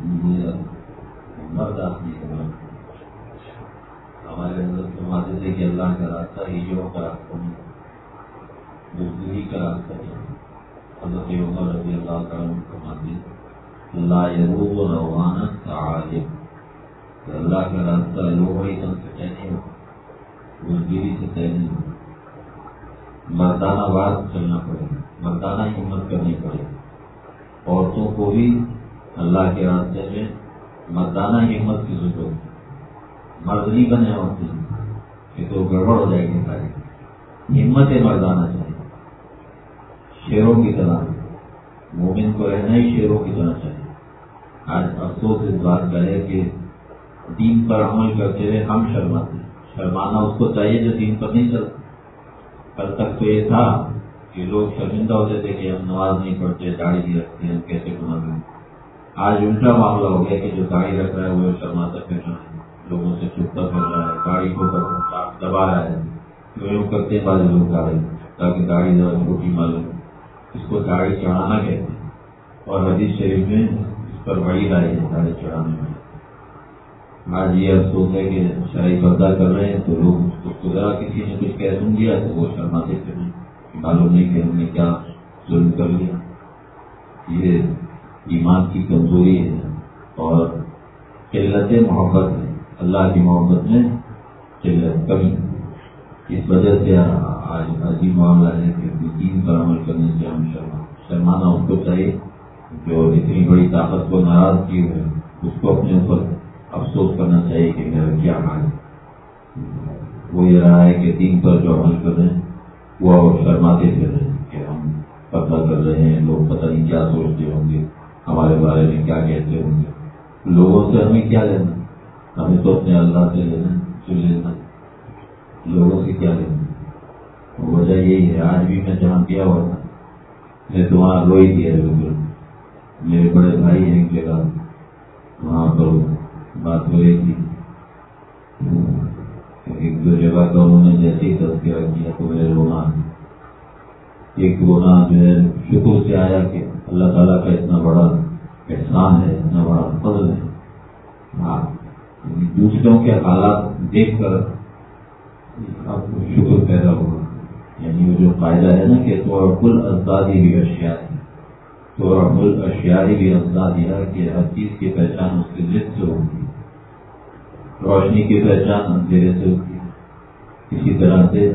یہ مرد آدمی ہے. ہمارے حضرت فرماتے تھے کہ اللہ کا راستہ ہجروں کا راستہ نہیں، بزدلی کا راستہ نہیں. حضرت عمر رضی اللہ تعالیٰ عنہ فرماتے ہیں لا یروغ روانہ تعالب، اللہ کا راستہ لوہڑی تن سے طے نہیں ہو، بزدلی سے طے نہیں ہو. مردانہ وار چلنا پڑے، مردانہ ہمت کرنی پڑے. عورتوں کو بھی اللہ کے راستے میں مردانہ ہمت کی ضرورت ہے. مرد نہیں بنے ہوتے کہ تو گڑبڑ ہو جائے گی ساری. ہمت مردانہ چاہیے، شیروں کی طرح. مومن کو رہنا ہی شیروں کی طرح چاہیے. آج افسوس اس بات کا ہے کہ دین پر عمل کرتے ہوئے ہم شرماتے ہیں. شرمانا اس کو چاہیے جو دین پر نہیں چلتا. کل تک تو یہ تھا کہ لوگ شرمندہ ہوتے تھے کہ ہم نماز نہیں پڑھتے، داڑھی نہیں رکھتے، ہم کیسے گناہ کریں. آج الٹا معاملہ ہو گیا کہ جو داڑھی رکھ رہا ہے وہ شرماتا پھر رہا ہے، لوگوں سے چھپتا پھر رہا ہے، داڑھی کو دبا رہا ہے. یوں کرتے بعض لوگ داڑھی تاکہ داڑھی ذرا چھوٹی معلوم. اس کو داڑھی چڑھانا کہتے ہیں، اور حدیث شریف میں اس پر بڑی رائے ہے داڑھی چڑھانے میں. آج یہ افسوس ہے کہ شرعی پردہ کر رہے ہیں تو لوگ اس کو ذرا کسی نے کچھ کہہ سن دیا تو وہ شرماتے پھر معلوم نہیں کہ ہم نے کیا ظلم کر لیا. یہ ایمان کی کمزوری ہے اور قلت محبت ہے. اللہ کی محبت میں قلت کمی. اس وجہ سے آج عجیب معاملہ ہے کہ دین پر عمل کرنے سے ہم شرمانا اس کو چاہیے جو اتنی بڑی طاقت کو ناراض کی ہے. اس کو اپنے اوپر افسوس کرنا چاہیے کہ میرا کیا حال ہے. وہ یہ رہا ہے کہ دین پر جو عمل کر رہے ہیں وہ شرماتے پھر رہے ہیں کہ ہم پتہ کر رہے ہیں، لوگ پتہ نہیں کیا سوچتے ہوں گے، ہمارے بارے میں کیا کہتے ہوں گے. لوگوں سے ہمیں کیا لینا، ہمیں تو اپنے اللہ سے لینا، لوگوں سے کیا لینا. وجہ یہی ہے. آج بھی میں جہاں کیا ہوا تھا میں تو وہاں روئی دیا. بالکل میرے بڑے بھائی ہیں ایک جگہ، وہاں پر بات ہو رہی تھی. ایک دو جگہ کا انہوں نے جیسے ہی تذکرہ کیا تو میرے رونا، ایک رونا جو ہے شکر سے آیا کہ اللہ تعالیٰ کا اتنا بڑا احسان ہے، اتنا بڑا فضل ہے. ہاں دوسروں کے حالات دیکھ کر آپ کو شکر پیدا ہوگا. یعنی وہ جو قاعدہ ہے نا کہ تو رب الازدادی بھی اشیاء ہے، تو رب الاشیاء بھی ازداد ہے کہ ہر چیز کی پہچان اس کی ضد سے ہوتی ہے. روشنی کی پہچان اندھیرے سے ہوتی ہے. اسی طرح سے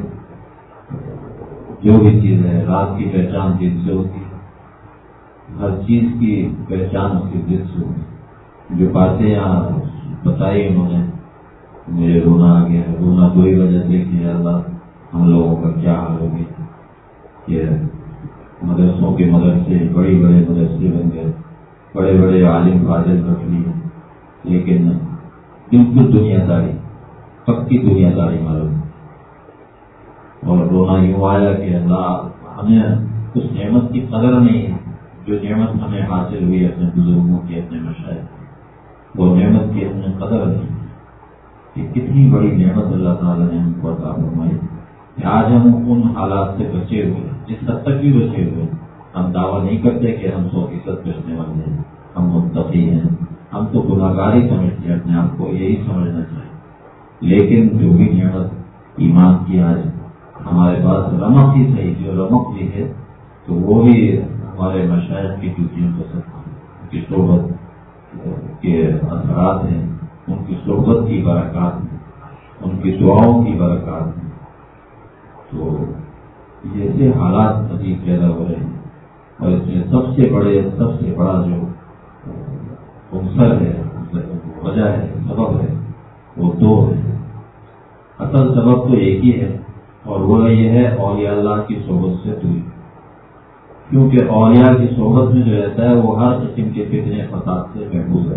جو بھی چیز ہے رات کی پہچان دن سے ہوتی ہے. ہر چیز کی پہچان اس کی ضد سے ہوتی ہے. جو باتیں یہاں بتائی انہوں نے مجھے رونا آ گیا. رونا دو ہی وجہ سے کہ اللہ ہم لوگوں کا کیا حال ہو گیا کہ مدرسوں کے مدرسے بڑے بڑے مدرسے بن گئے، بڑے بڑے عالم فاضل رکھ لیے، لیکن بالکل دنیا داری، پکی دنیا داری معلوم. اور رونا یوں آیا کہ اللہ ہمیں اس نعمت کی قدر نہیں ہے جو نعمت ہمیں حاصل ہوئی اپنے بزرگوں کی، اپنے مشائخ کی. وہ نعمت کی ہم نے قدر نہیں. کہ کتنی بڑی نعمت اللہ تعالیٰ نے ہم کو عطا فرمائی کہ آج ہم ان حالات سے بچے ہوئے، جس حد تک بھی بچے ہوئے. ہم دعویٰ نہیں کرتے کہ ہم 100% بچنے والے ہیں، ہم متقی ہیں، ہم تو گناہگار ہی سمجھتے ہیں اپنے آپ کو، یہی سمجھنا چاہیے. لیکن جو بھی نعمت ایمان کی آج ہمارے پاس رمق ہی صحیح، جو رمق بھی ہے تو وہ بھی ہمارے مشائخ کی ڈیوٹیوں کا سب کی صحبت کے اثرات ہیں، ان کی صحبت کی برکات ہیں، ان کی دعاؤں کی برکات ہیں. تو ایسے حالات عجیب پیدا ہو رہے ہیں. اور اس میں سب سے بڑا جو عنصر ہے، وجہ ہے، سبب ہے، وہ دو ہے. اصل سبب تو ایک ہی ہے اور وہ یہ ہے اولیاء اللہ کی صحبت سے دوری. کیونکہ اولیاء کی صحبت میں جو رہتا ہے وہ ہر قسم کے فتنے فساد سے محفوظ ہے.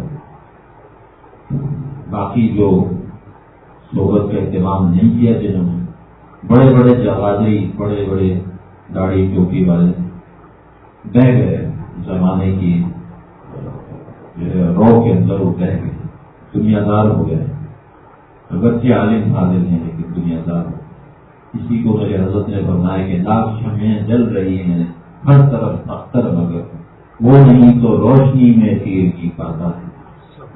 باقی جو صحبت کا اہتمام نہیں کیا، جنہوں نے بڑے بڑے جہادری، بڑے بڑے داڑھی ٹوپی والے بہ گئے زمانے کی جو ہے رو کے اندر، وہ بہ گئے، دنیا دار ہو گئے. اگرچہ عالم فاضل ہیں لیکن دنیا دار. اسی کو میرے حضرت نے فرمایا کہ لاکھ شمعیں جل رہی ہیں ہر طرف اختر، مگر وہ نہیں تو روشنی میں تیر کی پاتا ہے.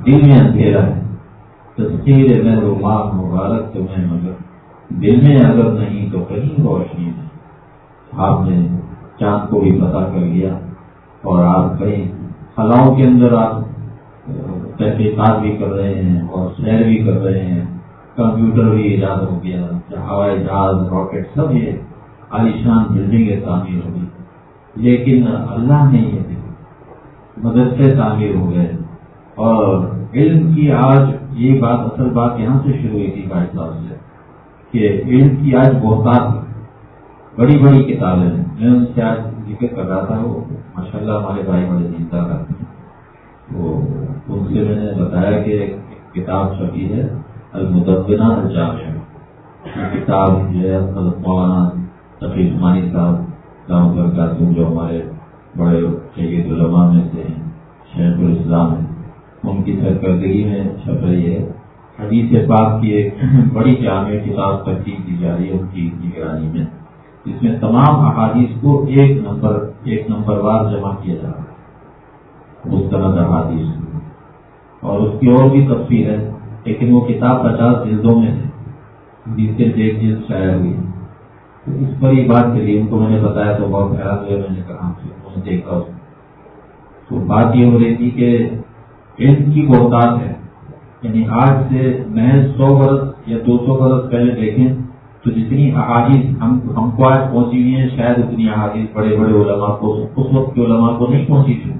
دل میں اندھیرا ہے. تذکیر مہربان مبارک تمہیں مگر دل میں اگر نہیں تو کہیں روشنی نہیں. آپ نے چاند کو بھی پتہ کر لیا اور آپ کہیں خلاؤں کے اندر آپ تحقیقات بھی کر رہے ہیں اور سیر بھی کر رہے ہیں. کمپیوٹر بھی ایجاد ہو گیا, ہوائی جہاز, راکٹ, سب یہ عالیشان بلڈنگیں تعمیر ہو گئی. لیکن اللہ نے یہ مدرسے تعمیر ہو گئے. اور علم کی آج یہ بات, اصل بات یہاں سے شروع ہوئی تھی بھائی صاحب سے, کہ علم کی آج بہتات بڑی بڑی کتابیں ہیں. میں ان سے آج ذکر کر رہا تھا, وہ ماشاءاللہ ہمارے بھائی بڑے زندہ کرتے ہیں. وہ ان سے میں نے بتایا کہ ایک کتاب چھپی ہے المدونہ الجامع. یہ کتاب جو ہے مولانا تقی عثمانی صاحب دامت برکاتہم, جو ہمارے بڑے سید علماء میں سے ہیں, شیخ الاسلام ہیں, ان کی سرکردگی میں چھپ رہی ہے. حدیث پاک کی ایک بڑی جامع کتاب ترتیب دی جا رہی ہے ان کی نگرانی میں, جس میں تمام احادیث کو ایک نمبر وار جمع کیا جا رہا ہے, مستند احادیث. اور اس کی اور بھی تفصیل ہے, لیکن وہ کتاب 50 جلدوں میں ہے, جس سے ایک جلد شائع ہوئی. تو اس پر ہی بات چلی, ان کو میں نے بتایا تو بہت حیران ہوئے. میں نے کہا انہوں نے دیکھا اس کو, تو بات یہ ہو رہی تھی کہ علم کی بہتات ہے. یعنی آج سے محض 100 برس یا 200 برس پہلے دیکھیں تو جتنی احادیث ہم کو آج پہنچی ہوئی ہیں, شاید اتنی احادیث بڑے بڑے علماء کو, اس وقت کے علماء کو نہیں پہنچی تھی.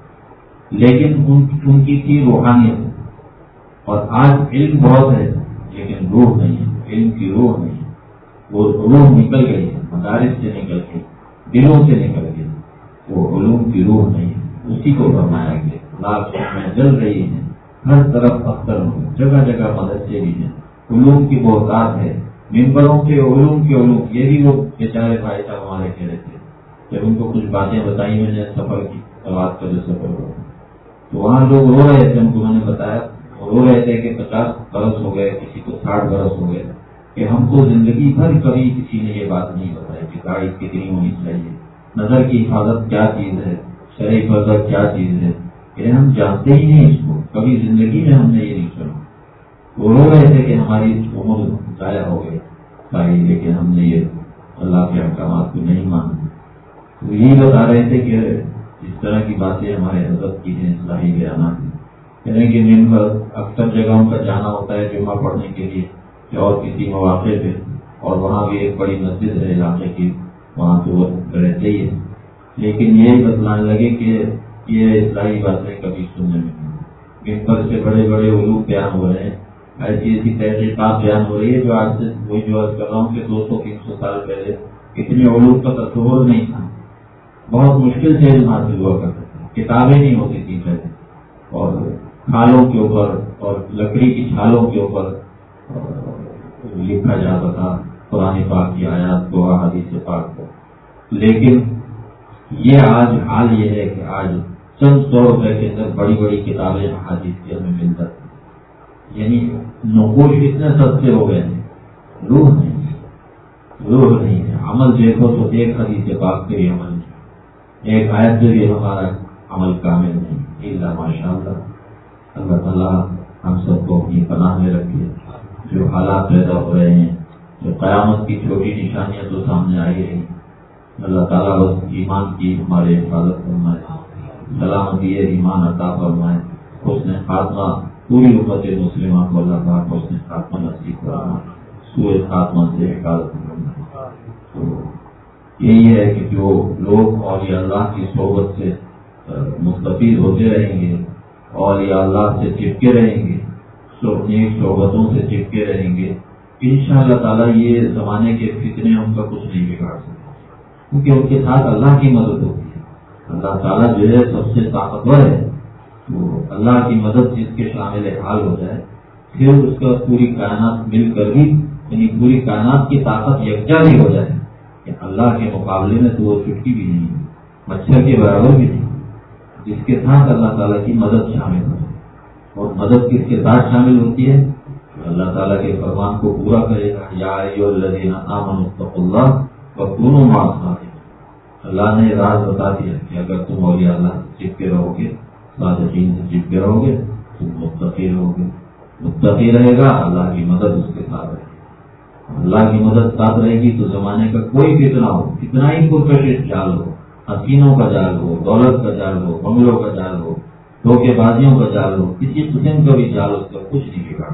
لیکن ان کی تھی روحانیت. اور آج علم بہت ہے لیکن روح نہیں ہے. علم کی روح نہیں ہے. وہ روح نکل گئی ہے, مدارس سے نکل گئی, دلوں سے نکل گئی. وہ علوم کی روح نہیں ہے. اسی کو فرمایا گیا لاکھ میں جل رہی ہے, ہر طرف اختر ہو, جگہ جگہ مدرسے بھی ہیں. علوم کی بہتات ہے, ممبروں کے علوم کے علوم. یہ بھی وہ بیچارے بھائی صاحب ہمارے کہہ رہے تھے, جب ان کو کچھ باتیں بتائی میں نے سفر کی, بات کا جو سفر ہوا, تو وہاں لوگ رو رہے تھے. ان کو میں نے بتایا, رو رہے تھے کہ 50 برس ہو گئے, کسی کو 60 برس ہو گئے, کہ ہم کو زندگی بھر کبھی کسی نے یہ بات نہیں بتائی کہ گاڑی کتنی ہونی چاہیے, نظر کی حفاظت کیا چیز ہے, شرعی پردہ کیا چیز ہے. کہ ہم جانتے ہی نہیں اس کو, کبھی زندگی میں ہم نے یہ نہیں سنا. وہ رو رہے تھے کہ ہماری عمر ضائع ہو گئی ساری, لیکن ہم نے یہ اللہ کے احکامات کو نہیں مانا. تو یہی بتا رہے تھے کہ اس طرح کی باتیں ہمارے حضرت کی ہیں, اصلاحی بیانات ہیں. یعنی کہ ممبر اکثر جگہوں پر جانا ہوتا ہے جمعہ پڑھنے کے لیے اور کسی مواقع پہ, اور وہاں بھی ایک بڑی مسجد ہے علاقے کی, وہاں تو وہ رہتے ہی ہے. لیکن یہی بتلانے لگے کہ یہ اصلاحی باتیں کبھی سننے میں نہیں. ممبر سے بڑے بڑے علوم بیان ہو رہے ہیں, ایسی ایسی تحقیقات بیان ہو رہی ہے جو آج سے وہی جو عرض کر رہا ہوں کہ 200-300 سال پہلے اتنے علوم کا تصور نہیں تھا. بہت مشکل سے علم حاصل ہوا کرتے تھے, کتابیں نہیں ہوتی تھی پہلے, اور کھالوں کے اوپر اور لکڑی کی چھالوں کے اوپر لکھا جاتا تھا قرآن پاک کی آیات کو, احادیث پاک کو. لیکن یہ آج حال یہ ہے کہ آج چند 100 روپے کے اندر بڑی بڑی کتابیں احادیث کی ہمیں مل جاتی ہیں. یعنی نقوش اتنے سستے ہو گئے ہیں, روح نہیں ہے, روح نہیں ہے. عمل دیکھو تو ایک حدیث پاک پہ بھی عمل نہیں, ایک آیت پہ بھی ہمارا عمل کامل نہیں. اللہ ماشاء اللہ, اللہ تعالیٰ ہم سب کو اپنی پناہ میں رکھے. جو حالات پیدا ہو رہے ہیں, جو قیامت کی چھوٹی نشانیاں تو سامنے آئی رہی, اللہ تعالیٰ بس ایمان کی ہمارے حفاظت فرمائے, سلامتی ایمان عطا فرمائے, حسن خاتمہ پوری امت مسلمہ کو اللہ پاک حسن خاتمہ نصیب فرمائے, سوء خاتمہ سے حفاظت فرمائے. تو یہی ہے کہ جو لوگ اولیاء اللہ کی صحبت سے مستفید ہوتے رہیں گے, اولیاء اللہ سے چپکے رہیں گے, نیک صحبتوں سے چپکے رہیں گے, انشاءاللہ تعالیٰ یہ زمانے کے فتنے ان کا کچھ نہیں بگاڑ سکتے, کیونکہ ان کے ساتھ اللہ کی مدد ہوتی ہے. اللہ تعالیٰ جو ہے سب سے طاقتور ہے, تو اللہ کی مدد جس کے شامل حال ہو جائے, پھر اس کا پوری کائنات مل کر بھی, یعنی پوری کائنات کی طاقت یکجا بھی ہو جائے کہ اللہ کے مقابلے میں تو وہ چٹکی بھی نہیں ہے, مچھر کے برابر بھی نہیں. جس کے ساتھ اللہ تعالیٰ کی مدد شامل ہو جائے, اور مدد کس کے ساتھ شامل ہوتی ہے, اللہ تعالیٰ کے فرمان کو پورا کرے گا. یا ایھا الذین آمنوا اتقوا اللہ وکونوا مع الصادقین. اللہ نے راز بتا دیا کہ اگر تم اولیاء اللہ سے چپکے رہو گے, صادقین سے چپکے رہو گے, تم متقی ہوگے. متقی رہے گا اللہ کی مدد اس کے ساتھ رہے گی. اللہ کی مدد ساتھ رہے گی تو زمانے کا کوئی فتنہ ہو، کتنا ہی پرکشش جال ہو، حسینوں کا جال ہو، دولت کا جال ہو، بنگلوں کا جال ہو، دھوکے بازیوں کا جال ہو، کسی قسم کا بھی جال اس کا کچھ نہیں بگاڑ.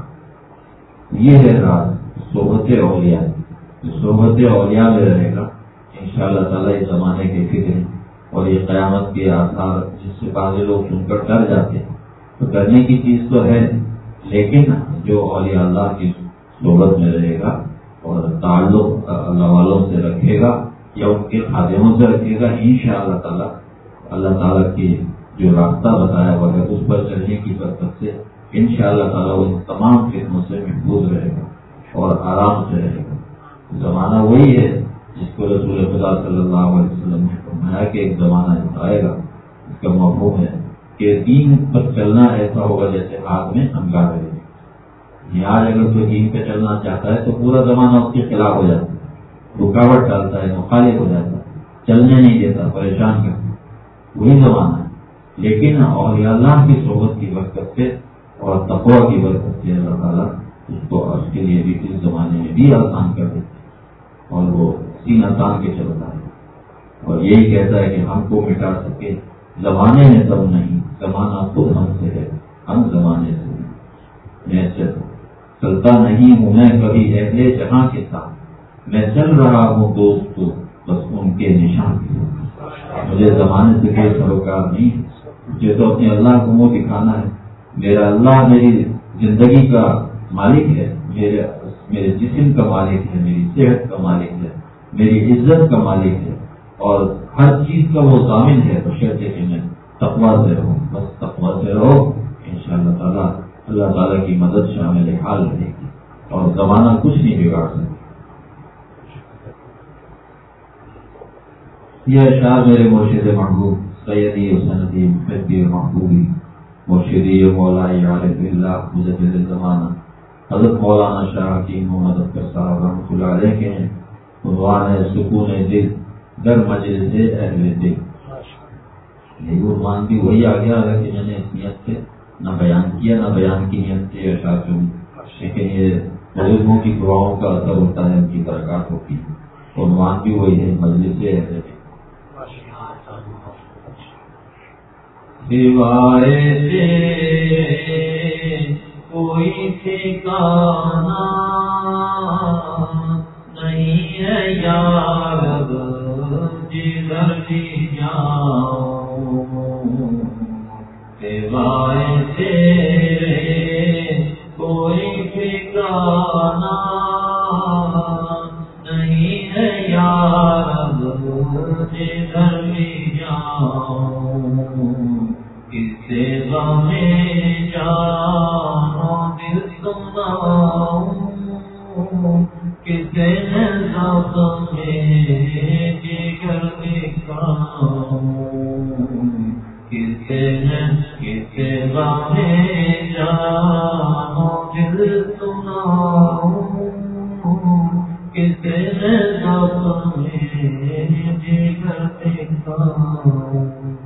یہ ہے راز صحبت اولیاء. جو صحبت اولیاء میں رہے گا انشاءاللہ تعالیٰ اس زمانے کے فکر اور یہ قیامت کے آثار جس سے بعض لوگ سن کر ڈر جاتے ہیں، تو ڈرنے کی چیز تو ہے، لیکن جو اولیاء اللہ کی صحبت میں رہے گا اور تعلق اللہ والوں سے رکھے گا یا ان کے خادموں سے رکھے گا، انشاءاللہ تعالیٰ اللہ تعالیٰ کی جو راستہ بتایا ہوا ہے اس پر چلنے کی برکت سے انشاءاللہ تعالیٰ وہ تمام فتنوں سے محفوظ رہے گا اور آرام سے رہے گا. زمانہ وہی ہے جس کو رسول خدا صلی اللہ علیہ وسلم نے فرمایا کہ ایک زمانہ ایسا آئے گا. اس کا مفہوم ہے کہ دین پر چلنا ایسا ہوگا جیسے ہاتھ میں انگار رہے. آج اگر کوئی دین پہ چلنا چاہتا ہے تو پورا زمانہ اس کے خلاف ہو جاتا ہے، رکاوٹ ڈالتا ہے، مخالف ہو جاتا ہے، چلنے نہیں دیتا، پریشان کرتا ہے. وہی زمانہ ہے. لیکن اولیاء اللہ کی صحبت کی برکت سے اور تقویٰ کی برکت سے اللہ تعالیٰ اس کو اس کے لیے بھی اس زمانے میں بھی آسان کر دیتے ہیں اور وہ سینہ تان کے چلتا ہے اور یہی کہتا ہے کہ ہم کو مٹا سکے زمانے میں دم نہیں، زمانہ خود ہم سے ہے، ہم زمانے سے نہیں. میں چلتا نہیں ہوں میں کبھی اہل جہاں کے ساتھ، میں چل رہا ہوں دوست تو بس ان کے نشان کے ساتھ. مجھے زمانے سے کوئی سروکار نہیں، مجھے تو اپنے اللہ کو منہ دکھانا ہے. میرا اللہ میری زندگی کا مالک ہے، میرے جسم کا مالک ہے، میری صحت کا مالک ہے، میری عزت کا مالک ہے اور ہر چیز کا وہ ضامن ہے. بشرطے کہ میں تقویٰ سے رہوں، بس تقویٰ سے رہو انشاءاللہ تعالیٰ اللہ تعالیٰ کی مدد شامل حال رہے گی اور زمانہ کچھ نہیں بگاڑ سکتا. یہ اشعار میرے مرشد محبوب سیدی و سندی محبی و محبوبی مرشدی و مولائی عارف اللہ مجدد زمانہ حضرت مولانا شاہ حکیم محمد اختر صاحب رحمۃ اللہ علیہ کے ہیں. عنوان ہے سکون دل در مجلس اہل دل. یہ عنوان بھی وہی آ گیا ہے کہ میں نے اس نیت سے نہ بیان کیا نہ بیان کی نیت سے اشعار چنی، لیکن یہ بزرگوں کی دعاؤں کا اثر ہوتا ہے، ان کی برکات ہوتی ہے. عنوان بھی وہی ہے مجلس اہل دل. سوائے کوئی ٹھکانا نہیں ہے یار جدھر بھی جاؤں، سوائے تیرے کوئی ٹھکانا نہیں ہے یار جدھر بھی جاؤں. کسے غم جانو دل سناؤں، کسے زخم جگر دکھاؤں، کسے غم جانو دل سناؤں، کسے زخم جگر دکھاؤں.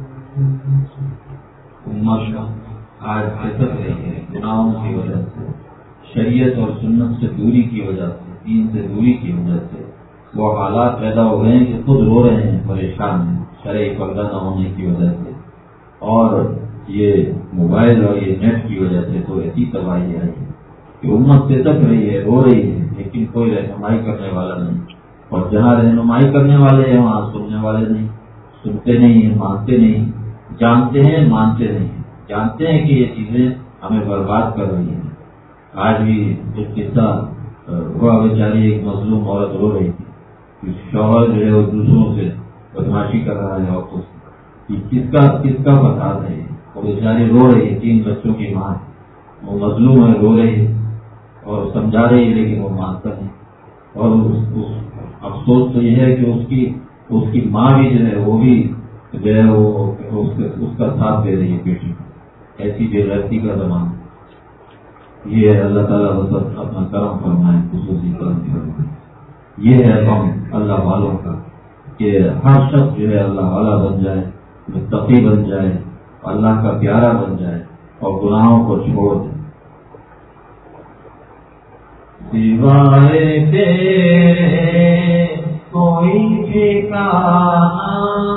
آج فسق رہی ہے گناہوں کی وجہ سے، شریعت اور سنت سے دوری کی وجہ سے، دین سے دوری کی وجہ سے وہ حالات پیدا ہو گئے ہیں کہ خود رو رہے ہیں، پریشان ہیں شرعی پردہ نہ ہونے کی وجہ سے، اور یہ موبائل اور یہ نیٹ کی وجہ سے تو ایسی تباہی آئی ہے کہ امت فسق رہی ہے، رو رہی ہے، لیکن کوئی رہنمائی کرنے والا نہیں. اور جہاں رہنمائی کرنے والے ہیں وہاں سننے والے نہیں، سنتے نہیں ہیں، مانتے نہیں، جانتے ہیں مانتے نہیں، جانتے ہیں کہ یہ چیزیں ہمیں برباد کر رہی ہیں. آج بھی ایک قصہ ہوا، بیچاری ایک مظلوم عورت رو رہی تھی، شوہر جو ہے وہ دوسروں سے بدماشی کر رہا ہے عورتوں سے. کس کا فساد ہے؟ وہ بیچاری رو رہی ہے، 3 بچوں کی ماں ہے، وہ مظلوم ہے، رو رہی ہے اور سمجھا رہی ہے لیکن وہ مانتا نہیں. اور افسوس تو یہ ہے کہ اس کی ماں بھی جو ہے وہ بھی جو ہے وہ اس کا ساتھ دے رہی ہے بیٹی. ایسی بے غیرتی کا زمانہ. یہ ہے اللہ تعالیٰ بس اپنا کرم فرمائے، خصوصی کرم فرمائے. یہ ہے غم اللہ والوں کا کہ ہر شخص جو ہے اللہ والا بن جائے، متقی بن جائے، اللہ کا پیارا بن جائے. اور گناہوں کو چھوڑ دیں. سوائے تیرے کوئی ٹھکانہ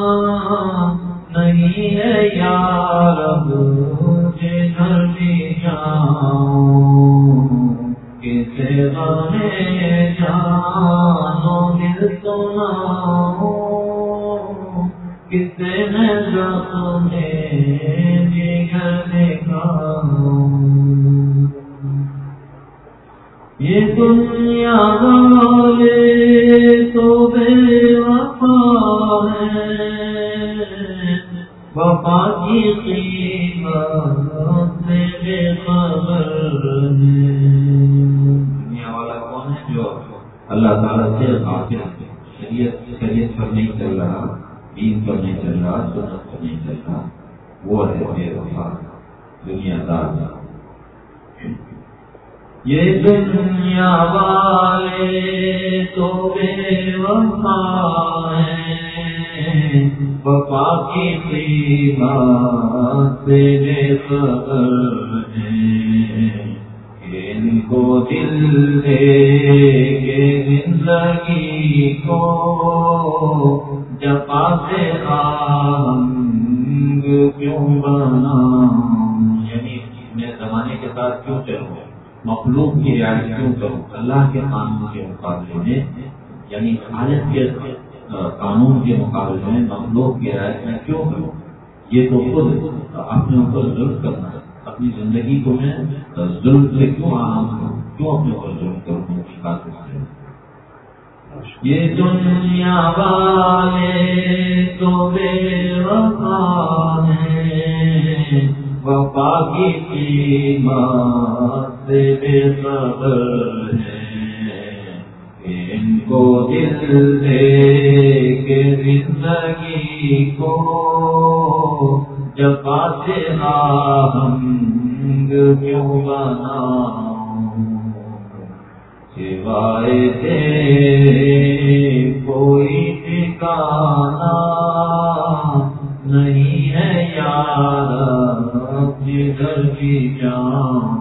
نہیں ہے یا رب، جدھر بھی جاؤں کسے غم جان و دل سناؤں، کسے میں زخم جگر دکھاؤں. یہ دنیا والے تو بے وفا ہیں، وفا کی قیمت سے بے خبر ہیں. دنیا والا کون ہے؟ جو اللہ تعالیٰ سے غافل ہے، شریعت پر نہیں چل رہا، دین پر نہیں چل رہا، سنت پر نہیں چل رہا، وہ ہے بے وفا دنیا دار. یہ دنیا والے تو بے وفا ہیں، وفا کی قیمت سے بے خبر ہیں. ان کو دل دے کے زندگی کو جفا سے آہنگ کیوں بناؤں، یعنی میں زمانے کے ساتھ کیوں چلوں، مخلوق کی رعایت کیوں کروں، اللہ کے قانون کے مقابلے میں، یعنی خالق کے قانون کے مقابلے میں مخلوق کی رعایت میں کیوں کروں. یہ تو خود اپنے اوپر ظلم کرنا ہے. اپنی زندگی کو میں ظلم سے کیوں عام کروں، کیوں اپنے اوپر ظلم کروں ان کی خاطر سے. یہ دنیا والے تو بے وفا ہیں، وفا کی قیمت سے بے خبر ہیں. ان کو دل دے کے زندگی کو جفا سے آہنگ کیوں بناؤں. سوائے تیرے کوئی ٹھکانہ نہیں ہے یار، جدھر بھی جاؤں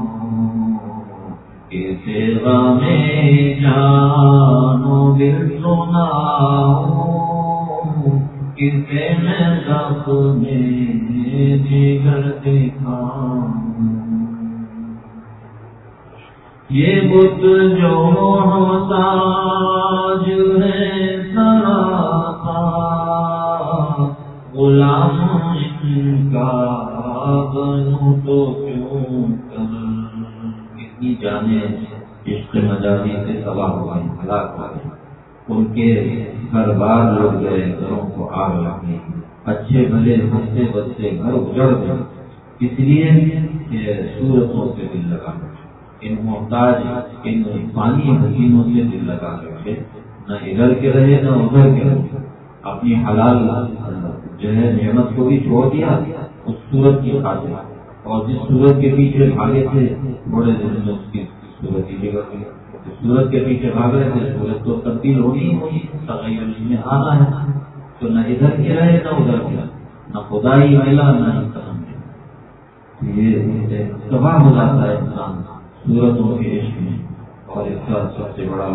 کسے غم جان و دل سناؤں، کسے میں زخم جگر دکھاؤں. یہ بت جو محتاج ہے سراپا، غلام ان کا بنوں تو کیوں کر. کتنی جانیں عشق مجازی سے تباہ ہو گئی، ہلاک ہو گئی. ان کے گھر بار لوٹ گئے، گھروں کو آگ لگ گئی، اچھے بھلے ہنستے بستے گھر اجڑ گئے، اس لیے کہ صورتوں سے دل لگا رکھے. ان محتاج ان پانی حسینوں سے دل لگا رکھے، نہ ادھر کے رہے نہ ادھر کے رہے. اپنی حلال جو ہے نعمت کو بھی چھوڑ دیا اس صورت کی خاطر، اور جس صورت کے پیچھے بھاگے تھے تھوڑے دن میں اس کی صورت ہی بگڑ گئی. صورت کے پیچھے بھاگ رہے تھے، صورت تو تبدیل ہونی ہوگی، تغیر اس میں آنا ہے. تو نہ ادھر کے رہے نہ ادھر کے، نہ خدا ہی ملا نہ ہی قدم ملا. یہ تباہ ہو جاتا ہے انسان صورتوں کے عشق میں. اور اس کا سب سے بڑا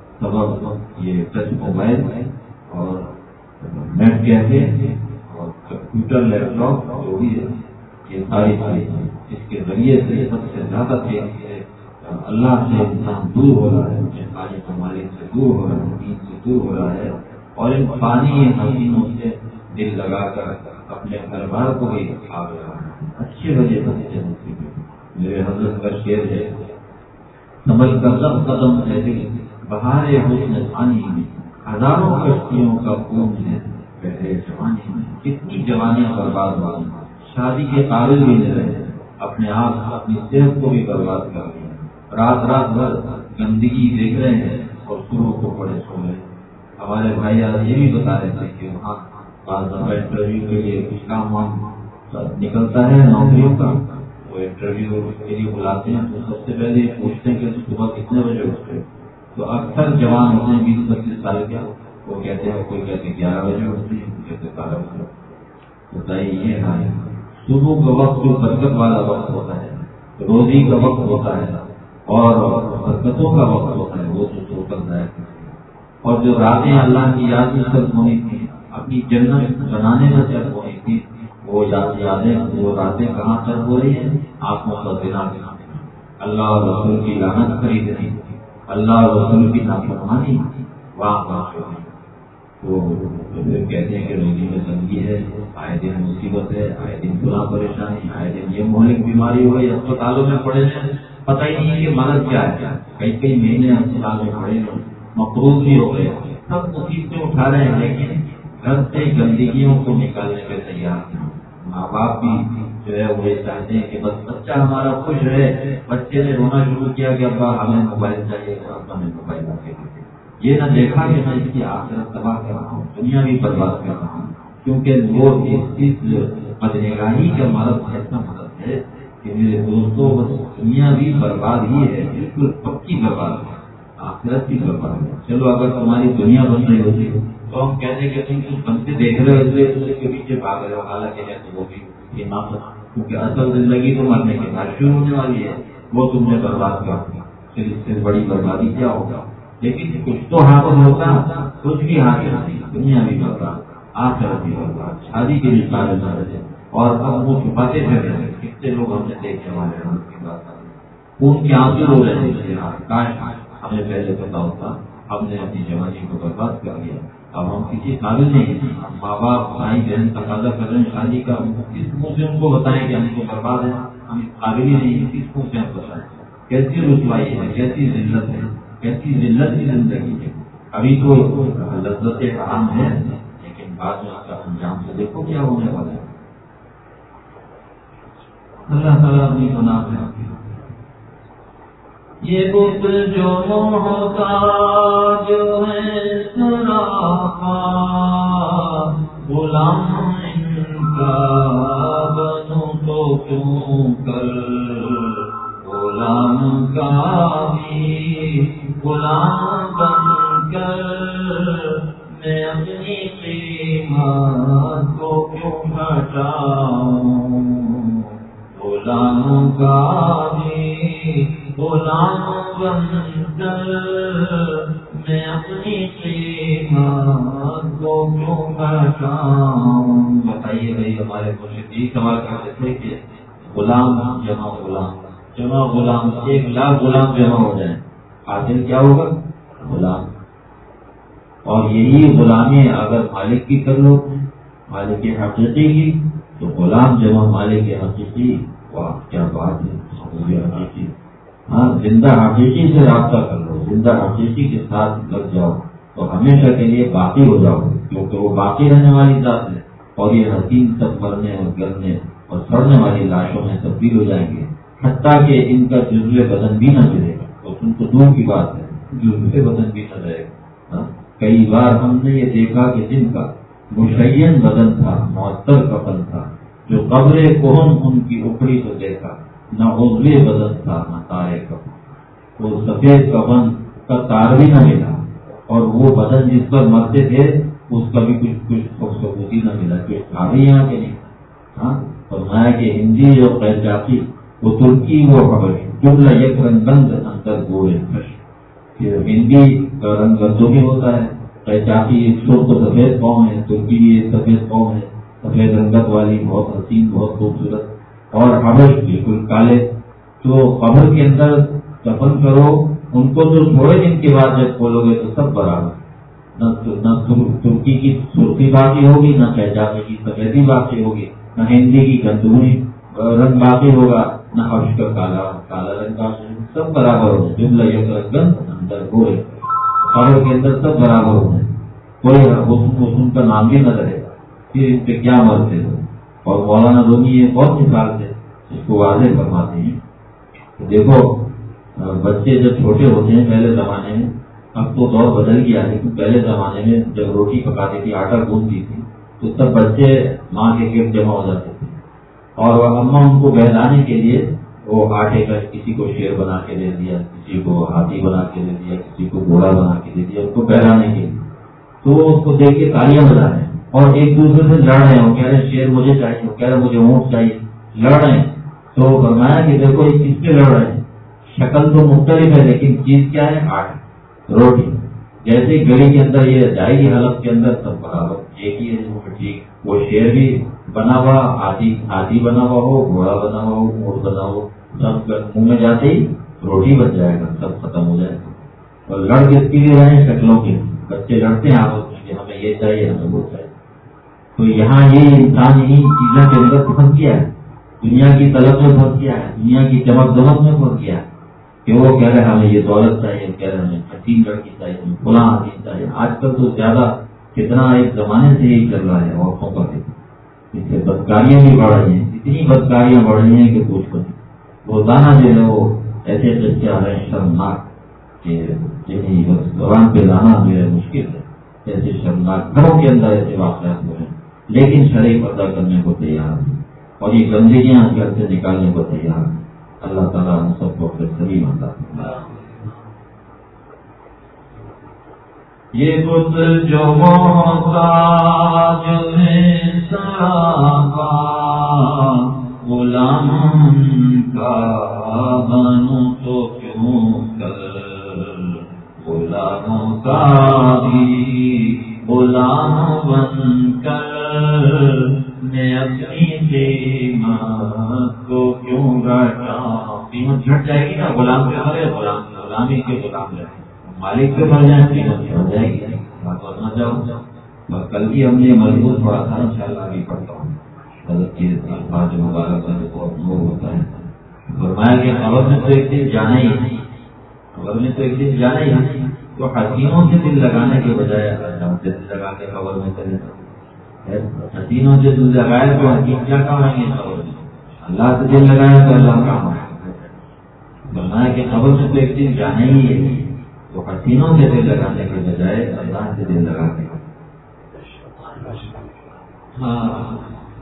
سبب یہ ٹچ موبائل اور نیٹ کیفے اور کمپیوٹر لیپ ٹاپ جو بھی ہے، یہ ساری چیزیں اس کے ذریعے سے سب سے زیادہ اللہ سے انسان دور ہو رہا ہے، اپنے خالق و مالک سے دور ہو رہا ہے، دین سے دور ہو رہا ہے. اور ان فانی حسینوں سے دل لگا کر اپنے گھر بار کو بھی آگ رہا ہے. اچھے وجہ سے میرے حضرت کا شعر ہے، سنبھل کر سب قدم ہے دل بہار حسن ثانی میں، ہزاروں کشتیوں کا خون ہے بہرے جوانی میں. کتنی جوانیاں برباد ہوئی، شادی کے قابل بھی نہیں رہے، اپنے آپ اپنی صحت کو بھی برباد کر دیا. رات رات بھر گندگی دیکھ رہے ہیں اور صبح کو پڑے سو رہے. ہمارے بھائی یہ بھی بتا رہے تھے کہ وہاں بعض دفعہ انٹرویو کے لیے کچھ کام وہاں نکلتا ہے نوکریوں کا، وہ انٹرویو کے لیے بلاتے ہیں تو سب سے پہلے پوچھتے ہیں کہ صبح کتنے بجے اٹھتے ہیں. تو اکثر جوان ہوتے ہیں 20-25 سال کے، وہ کہتے ہیں، کوئی کہتے ہیں 11 بجے اٹھتے ہیں، کہتے 12 بجے. بتائیے یہ ہے صبح کا وقت جو برکت والا وقت ہوتا ہے، روزی کا وقت ہوتا ہے اور برکتوں کا وقت ہوتا ہے، وہ سو کر ضائع کرتے ہیں۔ اور جو راتیں اللہ کی یاد میں صرف ہونی تھی، اپنی جنت بنانے میں صرف ہونی تھی، وہ یادیں وہ راتیں کہاں صرف ہو رہی ہیں؟ آنکھوں پر بنا بنا اللہ اور رسول کی لعنت خرید رہی، اللہ اور رسول کی نافرمانی وہاں تو پھر کہتے ہیں کہ روزی میں تنگی ہے، آئے دن مصیبت ہے، آئے دن فلاں پریشانی، آئے دن یہ مہلک بیماری ہو گئی، اسپتالوں میں پڑے ہیں، پتہ ہی نہیں کہ مرض کیا ہے، کئی مہینے اسپتال میں پڑے ہیں، مقروض بھی ہو گئے، سب مصیبتیں اٹھا رہے ہیں، لیکن گھر سے گندگیوں کو نکالنے پہ تیار ہیں۔ ماں باپ بھی جو ہے وہ چاہتے ہیں کہ بس بچہ ہمارا خوش رہے، بچے نے رونا شروع کیا کہ ابا ہمیں موبائل چاہیے، ابا نے موبائل لا کے دیا، یہ نہ دیکھا کہ میں اس کی آخرت تباہ کر رہا ہوں، دنیا بھی برباد کر رہا ہوں، کیونکہ وہ اس بدنگاہی کا مرض ایسا مرض ہے کہ میرے دوستوں بس دنیا بھی برباد ہی ہے، بالکل پکی برباد ہے، آخرت بھی برباد ہے۔ چلو اگر تمہاری دنیا بن رہی ہوتی تو ہم کہتے کہ تم کچھ بنتے دیکھ رہے ہو اس کے پیچھے بھاگ رہے ہو، حالانکہ ہے تو وہ بھی یہ نام، کیونکہ اصل زندگی تو مرنے کے بعد شروع ہونے والی ہے، وہ تم نے برباد کر دیا، پھر اس سے بڑی بربادی کیا ہوگا؟ لیکن کچھ تو حاصل ہوتا، کچھ بھی حاصل نہیں، دنیا بھی برباد، آخرت بھی برباد، شادی کے لیے قابل نہ رہے، اور اب وہ چھپاتے پھر رہے ہیں۔ کتنے لوگ ہم نے دیکھے ہمارے رحمت کی بات، خون کے آنسو رو رہے ہیں، کاش ہمیں پہلے پتا ہوتا، ہم نے اپنی جوانی کو برباد کر دیا، اب ہم کسی قابل نہیں ہیں، ہم ماں باپ بھائی بہن تقاضا کر رہے ہیں شادی کا، کس منہ سے ان کو بتائیں کہ ہم کو برباد ہے، ہم قابل ہی نہیں ہیں، کس منہ سے ہم بتائیں؟ کیسی رسوائی ہے، کیسی ذلت ہے، کیسی ذلت کی زندگی ہے۔ ابھی تو لذت حرام ہے، لیکن بعد میں اس کا انجام سے دیکھو کیا ہونے والا ہے۔ اللہ تعالیٰ اپنی گناہ میں یہ بت جو محتاج ہے سراپا، غلام ان کا بنوں تو کیوں کر، غلام کا بھی غلام بن کر میں اپنی قیمت کو کیوں گھٹاؤں، غلام کا بھی غلام بن کر میں اپنی قیمت کو کیوں گھٹاؤں۔ بتائیے بھائی، ہمارے مرشد یہ سوال کرتے تھے کہ غلام جمع غلام جمع غلام، 1,00,000 غلام جمع ہو جائیں، حاصل کیا ہوگا؟ غلام۔ اور یہی غلامی اگر مالک کی کر لو، مالک حقیقی کی، تو غلام جمع مالک حقیقی، واہ کیا بات ہے، حقیقی، ہاں زندہ حقیقی سے رابطہ کر لو، زندہ حقیقی کے ساتھ لگ جاؤ تو ہمیشہ کے لیے باقی ہو جاؤ، کیونکہ وہ باقی رہنے والی ذات ہے، اور یہ حسین سب مرنے اور گرنے اور سڑنے والی لاشوں میں تبدیل ہو جائیں گے، حتیٰ کہ ان کا جزو بدن بھی نہ ملے گا، اور تم تو دور کی بات ہے، جزو بدن بھی نہ رہے گا۔ کئی بار ہم نے یہ دیکھا کہ جن کا مشین بدن تھا، معطر کفن تھا، جو قبر کوہن ان کی اکھڑی تو دیکھا، نہ عضو بدن تھا نہ تارے کفن، وہ سفید کفن کا تار بھی نہ ملا، اور وہ بدن جس پر مرتے تھے اس کا بھی کچھ خوبصورتی نہ ملا، کچھ تھا بھی یہاں کے نہیں۔ ہاں فرمایا کہ ہندی جو قیچاقی، وہ ترکی، وہ حبش، جملہ یک رنگ اندر گوئے خش، پھر ہندی کا رنگ گندمی ہوتا ہے، قیچاقی ایک سرخ سفید قوم ہے، ترکی بھی ایک سفید قوم ہے، سفید رنگت والی، بہت حسین، بہت خوبصورت، اور حبش بالکل کالے۔ تو قبر کے اندر دفن کرو ان کو، تو تھوڑے دن کے بعد جب کھولو گے تو سب برابر، نہ ترکی کی سرخی باقی ہوگی، نہ قیچاقی کی سفیدی باقی ہوگی، نہ ہندی کی گندمی رنگ باقی ہوگا، نہ حبش کا کالا رنگ باقی، سب برابر ہو، جملہ یک رنگ اندر گورے، قبر کے اندر سب برابر ہو، کوئی حسن کا نام بھی نہ رہے گا، پھر ان پہ کیا مرتے ہو۔ اور مولانا رومی ایک اور مثال سے اس کو واضح فرماتے ہیں کہ دیکھو بچے جب چھوٹے ہوتے ہیں پہلے زمانے میں، اب تو دور بدل گیا ہے، لیکن پہلے زمانے میں جب روٹی پکاتی تھی، آٹا گوندتی تھی، تو سب بچے ماں کے گرد جمع ہو جاتے تھے، اور اماں ان کو بہلانے کے لیے وہ آٹے کا کسی کو شیر بنا کے دے دیا، کسی کو ہاتھی بنا کے دے دیا، کسی کو گھوڑا بنا کے دے دیا، ان کو بہلانے کے لیے، تو اس کو دیکھ کے تالیاں بجا رہے ہیں، اور ایک دوسرے سے لڑ رہے ہیں، وہ کہہ رہے ہیں شیر مجھے چاہیے، وہ کہہ رہے ہیں مجھے اونٹ چاہیے، لڑ رہے ہیں. تو فرمایا کہ دیکھو یہ کس پہ لڑ رہے ہیں، شکل تو مختلف ہے لیکن چیز کیا ہے، آٹھ روٹی. جیسے ہی گڑی کے اندر یہ جائے گی حلق کے اندر سب برابر ایک ہی ہے. ٹھیک وہ شیر بھی بنا ہوا، ہاتھی بنا ہوا ہو، گھوڑا بنا ہوا ہو، اونٹ بنا ہو، سب منہ میں جاتے ہی روٹی بچ جائے گا، سب ختم ہو جائے گا. اور لڑ کس کے لیے رہے ہیں، شکلوں کے. بچے لڑتے ہیں آپس میں کہ ہمیں یہ چاہیے ہمیں وہ چاہیے. تو یہاں یہ انسان انہیں چیزوں کے اندر پھنس گیا ہے، دنیا کی طلب میں پھنس گیا ہے، دنیا کی چمک دمک میں پھنس گیا ہے کہ وہ کہہ رہے ہیں ہمیں یہ دولت چاہیے، کہہ رہے ہیں ہمیں حسین لڑکی چاہیے، ہمیں فلاں حسین چاہیے. آج کل تو زیادہ کتنا ایک زمانے سے یہی چل رہا ہے عورتوں کا بھی. اس سے بدکاریاں بھی بڑھ رہی ہیں، اتنی بدکاریاں بڑھ رہی ہیں کہ کچھ کچھ روزانہ جو ہے وہ ایسے قصے آ رہے ہیں شرمناک کہ جنہیں زبان پہ لانا جو ہے مشکل ہے. ایسے شرمناک گھروں کے اندر ایسے واقعات ہو رہے ہیں لیکن شرعی پردہ کرنے کو تیار ہے اور یہ گندگیاں گھر سے نکالنے کو تیار ہے. اللہ تعالیٰ ہم سب کو اپنے سلیم عطا فرمائے. یہ بت جو محتاج ہے سراپا، غلام کا بنوں تو کیوں کر، غلاموں کا بھی غلام بن کر میں اپنی قیمت کو کیوں گھٹا. قیمت گھٹ جائے گی نا، غلام کے مرے غلامی کے غلام رہے، مالک پہ مر جائیں قیمت ہو جائے گی. نہ جاؤ. اور کل بھی ہم نے مضبوط پڑھا تھا، ان شاء اللہ ابھی پڑھتا ہوں. حضرت کی الفاظ مبارک کو نور ہوتا ہے. فرمایا کہ خبر میں تو ایک دن جانا ہی نہیں، خبر میں تو ایک دن جانا ہی نہیں. تو حسینوں سے دل لگانے کے بجائے دل لگا کے خبر میں چلے جاؤ. حسینوں سے دل لگائے تو حکیم کیا کمائیں گے خبر میں، اللہ سے دل لگائے تو اللہ کمائے. فرمایا کہ خبر میں تو ایک دن جانا ہی ہے، تو حسینوں سے دل لگانے کے بجائے اللہ سے دل لگا کے. ہاں.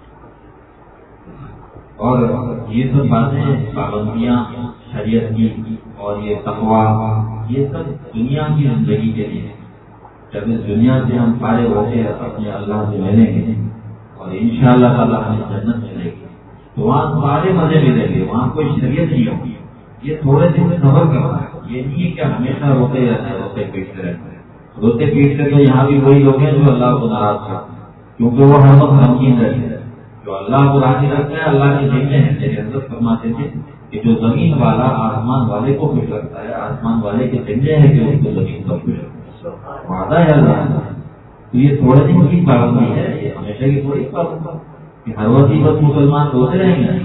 اور یہ سب باتیں پابندیاں شریعت کی اور یہ تقویٰ، یہ سب دنیا کی زندگی کے لیے. جب اس دنیا سے ہم فارغ ہو کے اپنے اللہ سے ملیں گے اور انشاءاللہ تعالیٰ ہمیں جنت ملے گی تو وہاں سارے مزے ملیں گے، وہاں کوئی شریعت نہیں ہوگی. یہ تھوڑے دن میں صبر کرنا ہے، یہ نہیں کہ ہمیشہ روتے رہتے ہیں، روتے پیٹتے رہتے ہیں. روتے پیٹتے تو یہاں بھی وہی لوگ ہیں جو اللہ کو ناراض کرتے ہیں، کیونکہ وہ ہر وقت غمگین رہتے ہیں. جو اللہ کو راضی رکھتا ہے اللہ کے ذمے ہیں. میرے حضرت فرماتے تھے کہ جو زمین والا آسمان والے کو خوش رکھتا ہے، آسمان والے کے ذمے ہے کہ اس کو زمین پر خوش رکھتا ہے. وعدہ ہے اللہ کا. تو یہ تھوڑے دن کی پابندی ہے، یہ ہمیشہ کی تھوڑی پابندی کہ ہر وقت بس مسلمان روتے رہیں گے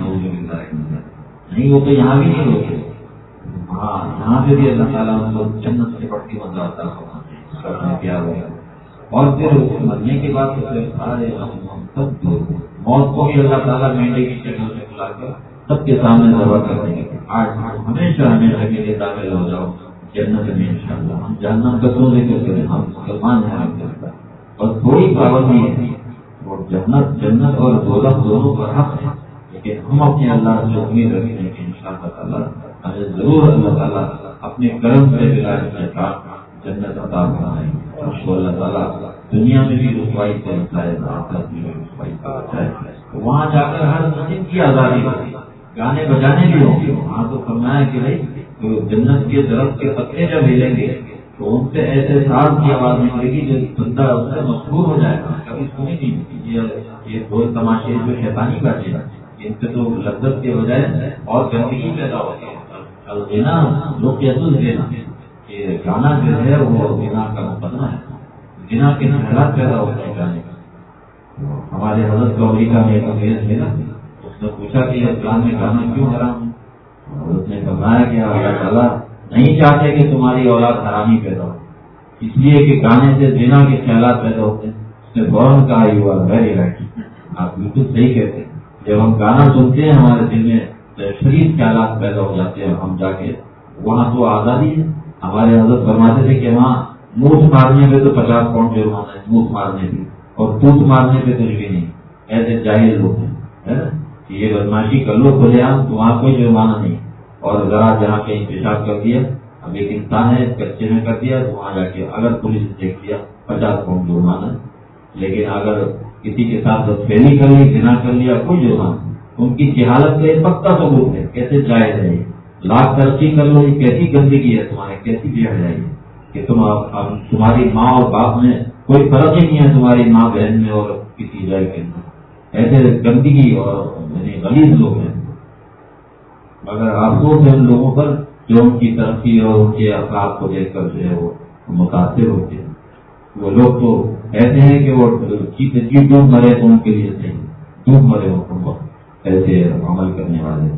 نہیں. وہ تو یہاں بھی نہیں روتے. ہاں یہاں پہ بھی اللہ تعالیٰ ان کو جنت سے بڑھ کے مزہ آتا ہے پیار ہو. اور پھر مرنے کے بعد سارے سب موت کو بھی اللہ تعالیٰ مہینے کی شکل میں بلا کر سب کے سامنے ذبح کر دیں گے. آج ہمیشہ ہمیشہ کے لیے داخل ہو جاؤ جنت میں انشاءاللہ. ہم جہنم کا کیوں ذکر کریں، ہم مسلمان ہیں ہم جنت. اور تھوڑی پابندی ہے اور جنت اور دوزخ دونوں کا حق ہے، لیکن ہم اپنے اللہ سے امید رکھتے ہیں کہ انشاءاللہ تعالیٰ ہمیں ضرور اللہ تعالیٰ اپنے کرم سے جنت عطا فرمائیں. اس کو اللہ تعالیٰ دنیا میں بھی رسوائی سے بچائے، آخرت میں بھی رسوائی سے بچائے. وہاں جا کر ہر مسلم کی آزادی ہوگی، گانے بجانے بھی ہوں گے. وہاں تو فرمایا کہ بھائی تو جنت کے درخت کے پتے جب ہلیں گے تو ان سے ایسے ساز کی آواز نکلے گی جو بندہ اس سے مشہور ہو جائے گا. کبھی سنی نہیں یہ ڈھول تماشے جو شیطانی باتیں ان سے تو لذت کے بجائے اور گندگی پیدا ہوتی ہے. الغنا لوگ الغنا، یہ گانا جو ہے وہ غنا کا مقدمہ ہے. غنا کے خیالات پیدا ہوتے ہیں گانے کا. ہمارے حضرت کو امریکہ میں ایک انگریز ملا، اس نے پوچھا کہ اسلام میں گانا کیوں حرام ہے. اس نے فرمایا کہ اللہ تعالیٰ نہیں چاہتے کہ تمہاری اولاد حرامی پیدا ہو، اس لیے کہ گانے سے زنا کے خیالات پیدا ہوتے ہیں. اس نے فوراً کہا یو آر ویری رائٹ، آپ بالکل صحیح کہتے ہیں. جب ہم گانا سنتے ہیں ہمارے دل میں شریف خیالات پیدا ہو جاتے ہیں. ہم جا کے وہاں تو آزادی ہے. ہمارے حضرت فرماتے تھے کہ وہاں منہ مارنے پہ تو 50 پاؤنڈ جرمانہ ہے، منہ مارنے پہ، اور توت مارنے پہ کچھ بھی نہیں. ایسے جاہل لوگ ہیں کہ یہ بدماشی کر لو کھلے عام تو وہاں کوئی جرمانہ نہیں. اور ذرا جہاں کہیں پیشاب کر دیا، اب ایک انسان ہے کچے میں کر دیا تو وہاں جا کے اگر پولیس نے دیکھ لیا 50 پاؤنڈ جرمانہ. لیکن اگر کسی کے ساتھ بدفعلی کر لی، زنا کر لیا، کوئی جرم، ان کی جہالت کا ایک پکا ثبوت ہے، کیسے جائز ہے، لاکھ ترقی کر لو، یہ کیسی گندگی ہے تمہارے، کیسی بے حیائی ہے کہ تمہاری ماں اور باپ میں کوئی فرق ہی نہیں ہے، تمہاری ماں بہن میں اور کسی جائے کے اندر، ایسے گندگی اور غلیظ لوگ ہیں۔ مگر افسوس ہے ان لوگوں پر جو ان کی ترقی اور ان کے اخلاق کو دیکھ کر جو ہے وہ متاثر ہوتے ہیں۔ وہ لوگ تو ایسے ہیں کہ وہ چیز ڈوب مرے تو ان کے لیے صحیح، ڈوب مرے ہو ایسے عمل کرنے والے۔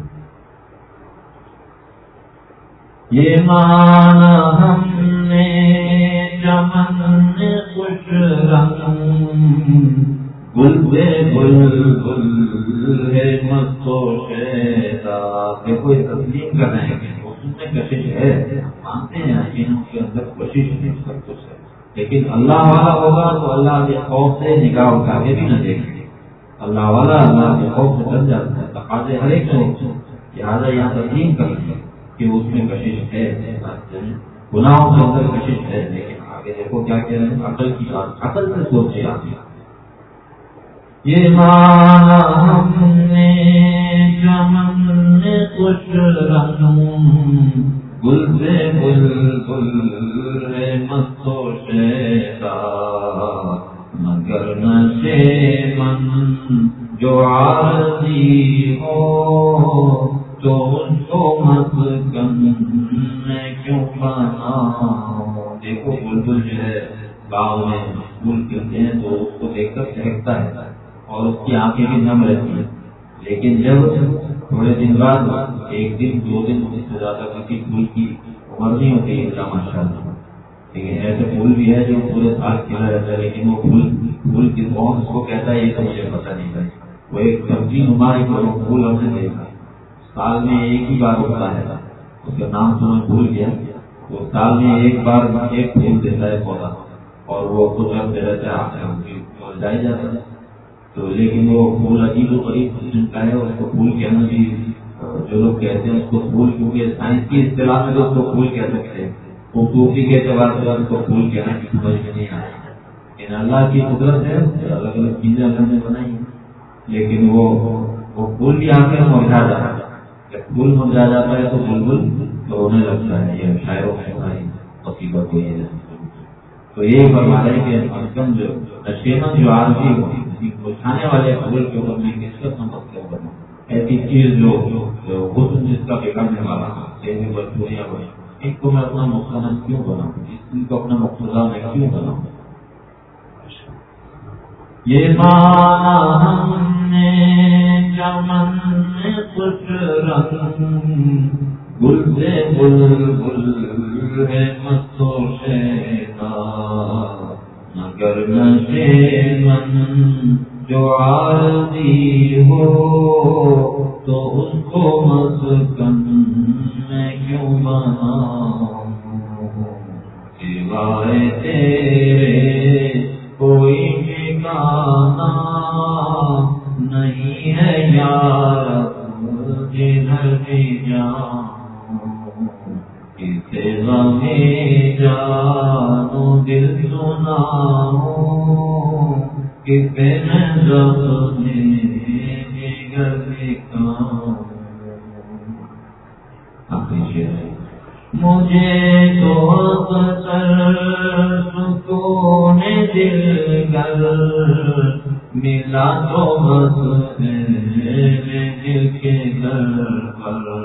یہ مانا ہم نے چمن خوش رنگ، گل بے گل ہے مست و شیدا۔ دیکھو یہ تسلیم کر رہے ہیں کہ اس میں کشش ہے، مانتے ہیں لیکن ان کے اندر کشش نہیں، سب کچھ ہے، لیکن اللہ والا ہوگا تو اللہ کے خوف سے نگاہ اٹھا کے بھی نہ دیکھیں گے۔ اللہ والا اللہ کے خوف سے ڈر جاتا ہے، تقاضے ہر ایک سے، لہٰذا یہاں تسلیم کر لیں کہ اس میں کشش ہے، گناہوں کے اندر کشش ہے، لیکن آگے دیکھو کیا کہہ رہے ہیں، عقل کی بات، عقل سے سوچے آپ۔ یہ مانا ہم نے چمن خوش رنگ، گل سے گل ہے مست و شیدا، مگر نشے من جو عارضی ہو تو ان کو مسکن میں کیوں بناؤ۔ دیکھو بلبل جو ہے باغ میں پھول کھلتے ہیں تو اس کو دیکھ کر چہکتا ہے اور اس کی آنکھیں بھی نم رہتی ہیں، لیکن جب تھوڑے دن بعد، ایک دن دو دن اس سے زیادہ کسی پھول کی عمر نہیں ہوتی ہے ماشاء اللہ، لیکن ایسے پھول بھی ہے جو پورے سال کھلا رہتا ہے، لیکن وہ پھول کس قوم اس کو کہتا ہے یہ تو مجھے پتہ نہیں ہے۔ وہ ایک سبزی نمائش اور وہ پھول ہم نے دیکھا، سال میں ایک ہی بار اگتا ہے، اس کا نام تو میں بھول گیا، وہ سال میں ایک بار ایک پھول دیتا ہے پودا، اور وہ کچھ رب رہتا ہے جائے جاتا ہے، تو لیکن وہ پھول عجیب و غریب قسم کا ہے، اس کو پھول کہنا بھی جو لوگ کہتے ہیں اس کو پھول، کیونکہ سائنس کی اصطلاح میں تو اس کو پھول کہہ سکتے ہیں، خوبصورتی کے اعتبار سے اس کو پھول کہنا کی سمجھ میں نہیں آئے، لیکن اللہ کی قدرت ہے، الگ الگ چیزیں اللہ نے بنائی ہیں، لیکن وہ پھول بھی آ کر مرجھا جاتا ہے، جب پھول مرجھا جاتا ہے تو بلبل رونے لگتا ہے، یہ شاعروں میں ہماری مصیبت ہوئی ہے۔ تو یہ فرما رہے کہ مسکن جو نشیمن جو عارضی ہو، بچھانے والے پھول کے اوپر میں کس کا سمجھ کرنا، ایسی چیز جو حسن جس کا بگڑنے والا جیسے بچوریاں ہوئی، ان کو میں اپنا مقصد کیوں بناؤں، ان کو اپنا مقصدہ میں کیوں بناؤں۔ یہ مانا ہم نے چمن خوش رنگ، گل سے گل ہے مست و شیدا، مگر نشے من جو عارضی ہو تو اس کو مسکن میں کیوں بناؤں، سوائے تیرے کوئی ٹھکانہ نہیں ہے یار جدھر بھی جاؤں، کسے غمِ جانو دل سناؤں، کسے میں زخم جگر دکھاؤں۔ مجھے تو اکثر سکون دل گر ملا تو بس میرے دل کے در پر،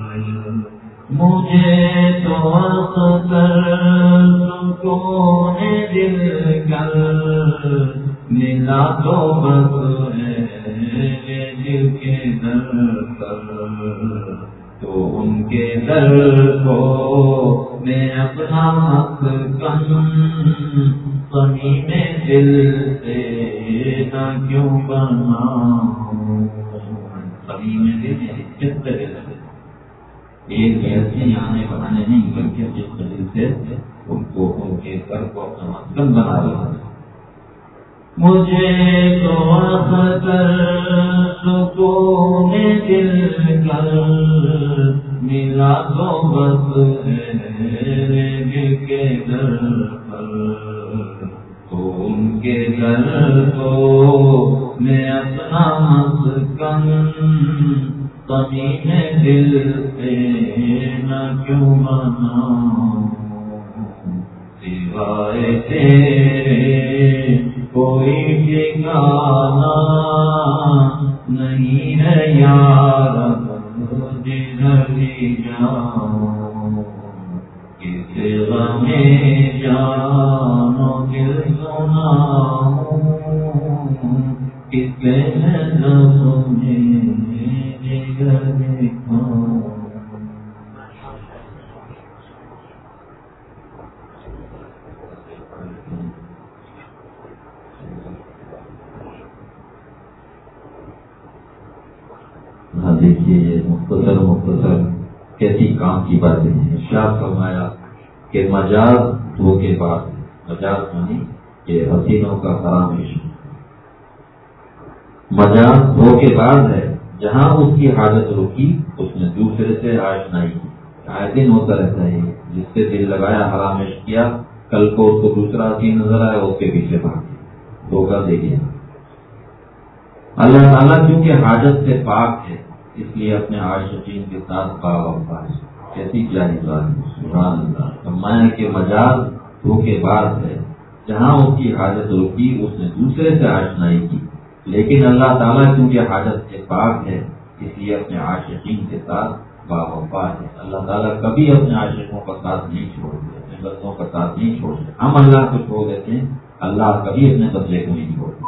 مجھے تو اکثر سکون دل گر ملا تو بس میرے دل کے در پر، تو ان کے در کو میں اپنا مسکن صمیم دل سے نہ کیوں بناؤں، صمیم دل جس دل سے، ایک ایسے آنے بنانے نہیں بلکہ جس دل سے ان کو ان کے در کو اپنا مسکن بنا دیا۔ مجھے تو اکثر سکون دل گر ملا تو بس میرے دل کے در پر، تو ان کے جگر تو میں اپنا مسکن زمین دل پہ نہ کیوں بناؤں سوائے تیرے کوئی ٹھکانہ نہیں ہے یار جدھر بھی جاؤں کس غم جانو دل سناؤں کس کے نظروں میں جگر دکھاؤں. دیکھیے یہ مختصر کیسی کام کی باتیں ہیں. ارشاد فرمایا کہ مجاز دھوکے باز ہے. مجاز مانی یہ حسینوں کا حرام عشق. مجاز دھوکے باز ہے. جہاں اس کی حاجت رکی اس نے دوسرے سے آشنائی کی. آئے دن ہوتا رہتا ہے جس سے دل لگایا حرام عشق کیا, کل کو اس کو دوسرا حسین نظر آیا اس کے پیچھے بھاگ گیا, دھوکہ دے گیا. اللہ تعالیٰ کیونکہ حاجت سے پاک ہے اس لیے اپنے عاشقین کے ساتھ باوفا ہے. کیسی پیاری بات ہے, سبحان اللہ. فرمایا کہ مجاز دھوکے باز ہے. جہاں اس کی حاجت رکی اس نے دوسرے سے آشنائی کی, لیکن اللہ تعالیٰ کیونکہ حاجت سے پاک ہے اس لیے اپنے عاشقین کے ساتھ باوفا ہے. اللہ تعالیٰ کبھی اپنے عاشقوں کا ساتھ نہیں چھوڑتے, اپنے بندوں کا ساتھ نہیں چھوڑتے. ہم اللہ کو چھوڑ دیتے ہیں, اللہ کبھی اپنے بندے کو نہیں چھوڑتے.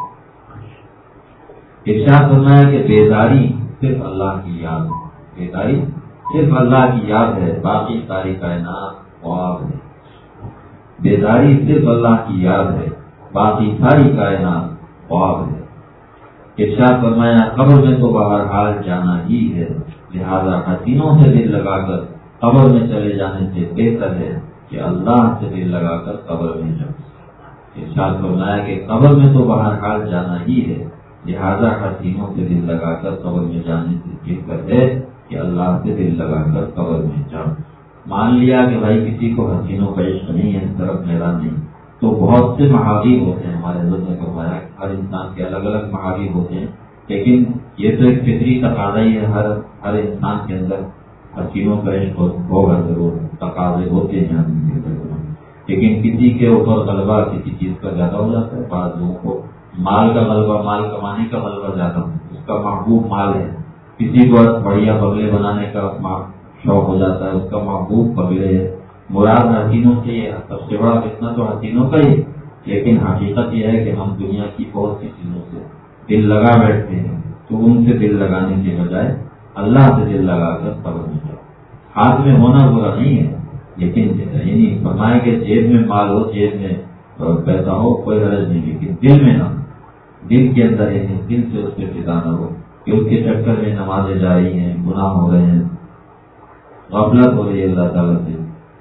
ارشاد فرمایا کہ بیداری صرف اللہ کی یاد ہے. بیداری صرف اللہ کی یاد ہے, باقی ساری کائنات خواب ہے. بیداری صرف اللہ کی یاد ہے, باقی ساری کائنات خواب ہے. ارشاد فرمایا قبر میں تو بہرحال جانا ہی ہے, لہذا حسینوں سے دل لگا کر قبر میں چلے جانے سے بہتر ہے کہ اللہ سے دل لگا کر قبر میں جاؤ. ارشاد فرمایا کہ قبر میں تو بہرحال جانا ہی ہے, لہذا حسینوں سے دل لگا کر قبر میں جانے سے بہتر ہے کہ اللہ سے دل لگا کر قبر میں جاؤ. مان لیا کہ بھائی کسی کو حسینوں کا عشق نہیں ہے, اس طرف میرا نہیں, تو بہت سے محاذیر ہوتے ہیں. ہمارے حضرت نے فرمایا ہر انسان کے الگ الگ محاذیر ہوتے ہیں, لیکن یہ تو ایک فطری تقاضا ہی ہے. ہر انسان کے اندر حسینوں کا عشق ہوگا ضرور, تقاضے ہوتے ہیں. لیکن کسی کے اوپر غلبہ کسی چیز کا زیادہ ہو جاتا ہے. بعض لوگوں کو مال کا غلبہ, مال کمانے کا غلبہ زیادہ, اس کا محبوب مال ہے. کسی کو بڑھیا بنگلے بنانے کا شوق ہو جاتا ہے, اس کا محبوب بنگلے ہے. مراد حسینوں سے یہ سب سے بڑا فتنہ تو حسینوں کا ہی, لیکن حقیقت یہ ہے کہ ہم دنیا کی بہت سی چیزوں سے دل لگا بیٹھتے ہیں, تو ان سے دل لگانے کے بجائے اللہ سے دل لگا کر قبر میں جاؤ. ہاتھ میں ہونا برا نہیں ہے, لیکن یعنی فرمایا کہ جیب میں مال ہو, جیب میں پیسہ ہو, کوئی غرض نہیں, لیکن دل میں نہ, دل کے اندر ہے, دل سے اس پہ فدا نہ ہو کہ اس کے چکر میں نمازیں جا رہی ہیں, گناہ ہو رہے ہیں, غفلت ہو رہی ہے اللہ تعالیٰ سے.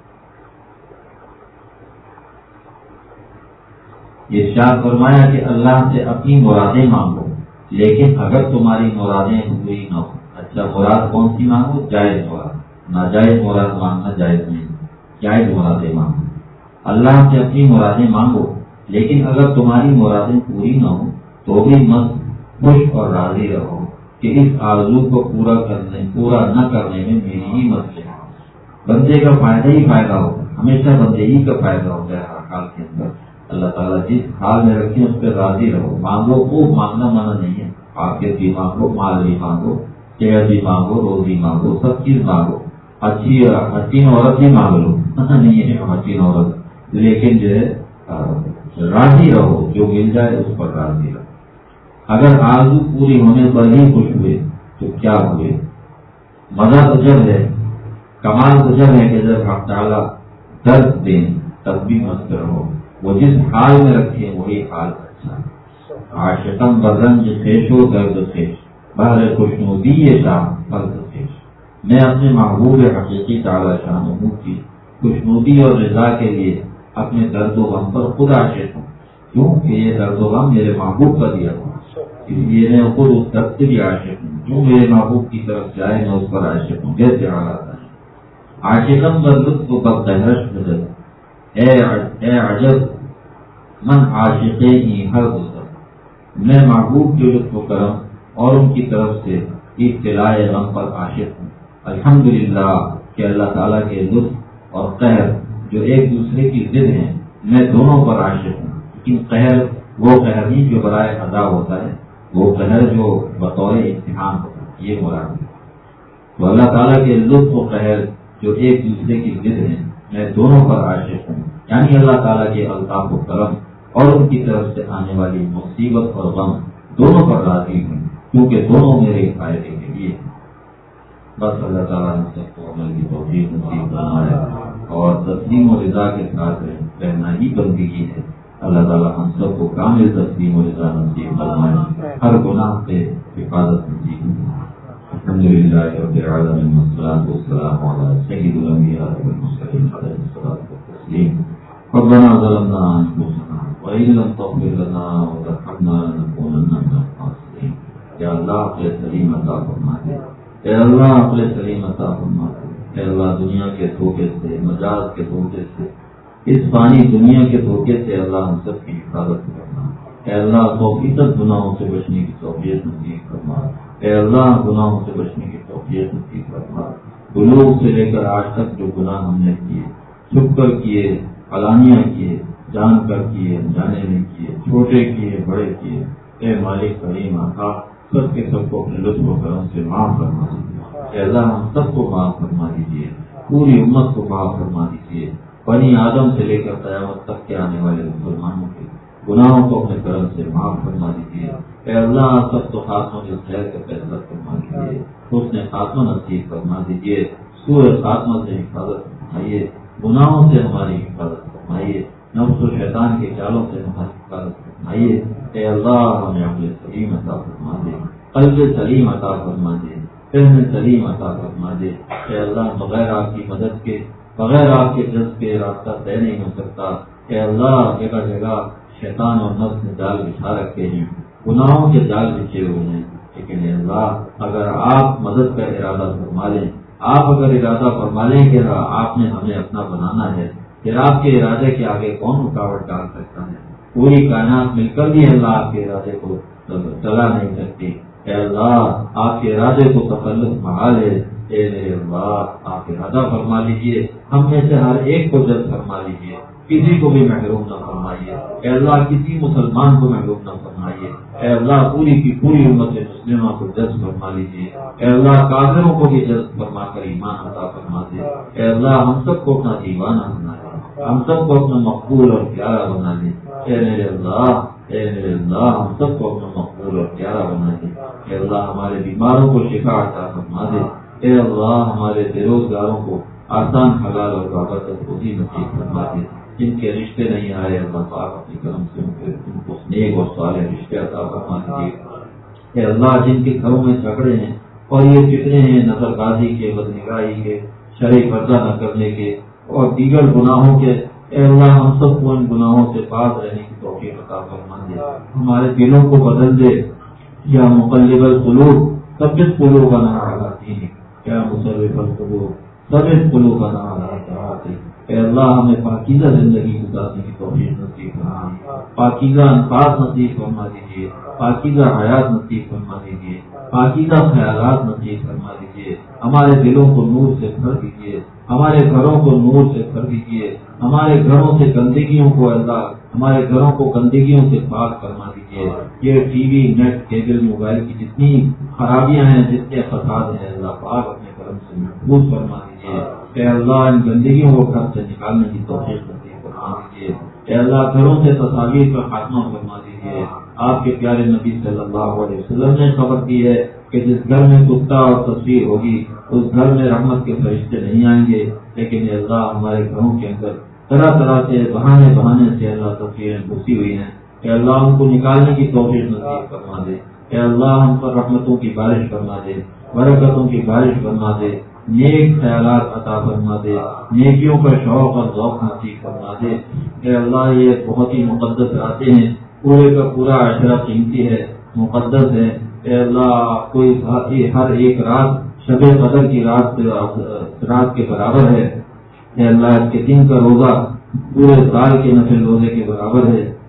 ارشاد فرمایا کہ اللہ سے اپنی مرادیں مانگو, لیکن اگر تمہاری مرادیں پوری نہ ہو. اچھا مراد کون سی مانگو؟ جائز مراد. ناجائز مراد مانگنا جائز نہیں, جائز مرادیں مانگو. اللہ سے اپنی مرادیں مانگو, لیکن اگر تمہاری مرادیں پوری نہ ہوں تو بھی مت خوش اور راضی رہو کہ اس آرزو کو پورا نہ کرنے میں میری ہی مدد ہے. بندے کا فائدہ ہی فائدہ ہوتا ہے, ہمیشہ بندے ہی کا فائدہ ہوتا ہے ہر حال کے اندر. اللہ تعالیٰ جس حال میں رکھے اس پہ راضی رہو. مانگو, خوب مانگنا منع نہیں ہے. آفیت بھی مانگو, مال بھی مانگو, صحت بھی مانگو, روزی مانگو, سب چیز مانگو. اچھی حسین عورت بھی مانگ لو, نہیں ہے حسین عورت, لیکن جو ہے راضی رہو, جو مل جائے اس پر راضی رہو. اگر آرزو پوری ہونے پر ہی خوش ہوئے تو کیا ہوئے. مزہ تو جب ہے, کمال تو جب ہے کہ جب حق تعالیٰ درد دیں تب بھی مست رہو. وہ جس حال میں رکھے وہی حال اچھا. عاشقم برنج خیش و درد خیش, بہر خوشنودی یہ شاہ فرد خیش. میں اپنے محبوب حقیقی تعالیٰ شان کی خوشنودی اور رضا کے لیے اپنے درد و غم پر خود عاشق ہوں. کیوں کہ یہ درد و غم میرے محبوب کا دیا ہوا, اس لیے میں خود اس درد سے بھی عاشق ہوں. جو میرے محبوب کی طرف جائے میں اس پر عاشق ہوں. جیسے حالات ہے عاشقم پر لطف و پر دہرش نظر, اے عجب من عاشقے ہی ہر دوسر، میں محبوب کے لطف و کرم اور ان کی طرف سے ابتلاء غم پر عاشق ہوں۔ الحمدللہ کہ اللہ تعالیٰ کے لطف اور قہر جو ایک دوسرے کی ضد ہیں، میں دونوں پر عاشق ہوں، لیکن قہر وہ قہر نہیں جو برائے ادا ہوتا ہے، وہ قہر جو بطور امتحان ہوتا ہے، یہ مراد ہے۔ تو اللہ تعالیٰ کے لطف و قہر جو ایک دوسرے کی ضد ہیں، میں دونوں پر عاشق ہوں، یعنی اللہ تعالیٰ کے الطاف و کرم اور ان کی طرف سے آنے والی مصیبت اور غم دونوں پر راضی ہوں، کیونکہ دونوں میرے فائدے کے لیے ہیں۔ بس اللہ تعالیٰ ہم سب کو عمل کی توفیق نصیب فرمائے اور تسلیم و رضا کے ساتھ رہنا ہی بندگی ہے۔ اللہ تعالیٰ ہم سب کو کامل تسلیم و رضا نصیب فرمائے، ہر گناہ سے حفاظت نصیب فرمائے۔ الحمدللہ رب العالمین والصلاۃ والسلام علی سید الانبیاء والمرسلین علیہ الصلاۃ والتسلیم۔ ربنا ظلمنا انفسنا وان لم تغفر لنا وترحمنا لنكونن من الخاسرین۔ یا اللہ عقل سلیم عطا فرما دے، اے اللہ عقل سلیم عطا فرما دے، اے اللہ دنیا کے دھوکے سے، مجاز کے دھوکے سے، اس فانی دنیا کے دھوکے سے اللہ ہم سب کی حفاظت کرنا۔ اے اللہ 100% گناہوں سے بچنے کی توفیق نصیب فرما، اے اللہ گناہوں سے بچنے کی توفیق نصیب فرما۔ بلوغ سے لے کر آج تک جو گناہ ہم نے کیے، چھپ کر کیے، علانیہ کیے، جان کر کیے، جانے نہیں کیے، چھوٹے کیے، بڑے کیے، اے مالک کریم آقا سب کے سب کو اپنے لطف و کرم سے معاف فرما دیجیے۔ اے اللہ ہم سب کو معاف فرما دیجیے، پوری امت کو معاف فرما دیجیے، بنی آدم سے لے کر قیامت تک کے آنے والے مسلمانوں کے گناہوں کو اپنے کرم سے معاف فرما دیجیے۔ اے اللہ سب کو خاتمہ کے خیر کا فیصلہ فرما دیجیے، حسن خاتمہ نصیب فرما دیجیے، سوء خاتمہ سے حفاظت فرمائیے، گناہوں سے ہماری حفاظت فرمائیے، نفس و شیطان کے جالوں سے ہماری حفاظت فرمائیے۔ اے اللہ ہمیں عقل سلیم عطا فرما دے، قلب سلیم عطا فرما دے، فہم سلیم عطا فرما دے۔ اے اللہ بغیر آپ کی مدد کے، بغیر آپ کے جذب کے راستہ طے نہیں ہو سکتا۔ اے اللہ جگہ جگہ شیطان اور نفس نے جال بچھا رکھے ہیں، گناہوں کے جال بچھے ہوئے ہیں، لیکن اے اللہ اگر آپ مدد کا ارادہ فرما لیں، آپ اگر ارادہ فرما لیں کہ آپ نے ہمیں اپنا بنانا ہے، پھر آپ کے ارادے کے آگے کون رکاوٹ ڈال سکتا ہے؟ پوری کائنات مل کر بھی اللہ آپ کے ارادے کو چلا نہیں سکتی۔ اے اللہ آپ کے ارادے کو تخلص محال ہے۔ اے میرے اللہ آپ ارادہ فرما لیجئے، ہم میں سے ہر ایک کو جذب فرما لیجئے، کسی کو بھی محروم نہ فرمائیے۔ اے اللہ کسی مسلمان کو محروم نہ فرمائیے۔ اے اللہ پوری کی پوری امت مسلمہ کو جذب فرما لیجیے۔ اے اللہ کافروں کو بھی جذب فرما کر ایمان عطا فرما دے۔ اے اللہ ہم سب کو اپنا دیوانہ بنا دے، ہم سب کو اپنا مقبول اور پیارا بنا دے۔ اے میرے اللہ، اے میرے اللہ ہم سب کو اپنا مقبول اور پیارا بنا دے۔ اے اللہ ہمارے بیماروں کو شفا عطا فرما دے۔ اے اللہ ہمارے بے روزگاروں کو آسان حلال اور بابرکت روزی نصیب فرما دے۔ جن کے رشتے نہیں آئے اللہ پاک اپنے کرم سے ان کو نیک اور صالح رشتے عطا فرما دیجیے۔ اے اللہ جن کے گھروں میں جھگڑے ہیں اور یہ فتنے ہیں نظر بازی کے، بدنگاہی کے، شرعی پردہ نہ کرنے کے اور دیگر گناہوں کے، اے اللہ ہم سب کو ان گناہوں سے پاک رہنے کی توفیق عطا فرما دے۔ ہمارے دلوں کو بدل دے، یا مقلب القلوب ثبت قلوبنا علی دینک، یا مصرف القلوب ثبت قلوبنا علی طاعتک۔ اے اللہ ہمیں پاکیزہ زندگی گزارنے کی توفیق نصیب فرما، پاکیزہ انفاس نصیب فرما دیجیے، پاکیزہ حیات نصیب فرما دیجیے، پاکیزہ خیالات نصیب فرما دیجیے۔ ہمارے دلوں کو نور سے بھر دیجیے، ہمارے گھروں کو نور سے بھر دیجیے، ہمارے گھروں سے گندگیوں کو اللہ ہمارے گھروں کو گندگیوں سے پاک فرما دیجیے۔ یہ TV, net, cable, mobile کی جتنی خرابیاں ہیں، جتنے فساد ہیں، اللہ پاک اپنے کرم سے محفوظ فرما دیجیے۔ اے اللہ ان گندگیوں کو گھر سے نکالنے کی توفیق نصیب فرما دیجیے۔ اے اللہ گھروں سے تصاویر کا خاتمہ فرما دیجیے۔ آپ کے پیارے نبی صلی اللہ علیہ وسلم نے خبر دی ہے کہ جس گھر میں کتا اور تصویر ہوگی اس گھر میں رحمت کے فرشتے نہیں آئیں گے، لیکن اے اللہ ہمارے گھروں کے اندر طرح طرح سے بہانے سے اللہ تصویریں گھسی ہوئی ہیں، اے اللہ ان کو نکالنے کی توفیق نصیب فرما دے۔ اے اللہ ہم پر رحمتوں کی بارش فرما دے، برکتوں کی بارش فرما دے، نیک خیالات عطا فرما دے، نیکیوں کا شوق اور ذوق نصیب فرما دے۔ اے اللہ یہ بہت ہی مقدس راتیں ہیں، پورے کا پورا عشرہ قیمتی ہے، مقدس ہے۔ اے اللہ کوئی ہر ایک رات شب قدر کی رات کے برابر ہے۔ اے اللہ اس کے دن کا روزہ پورے سال کے نفل روزے کے برابر ہے۔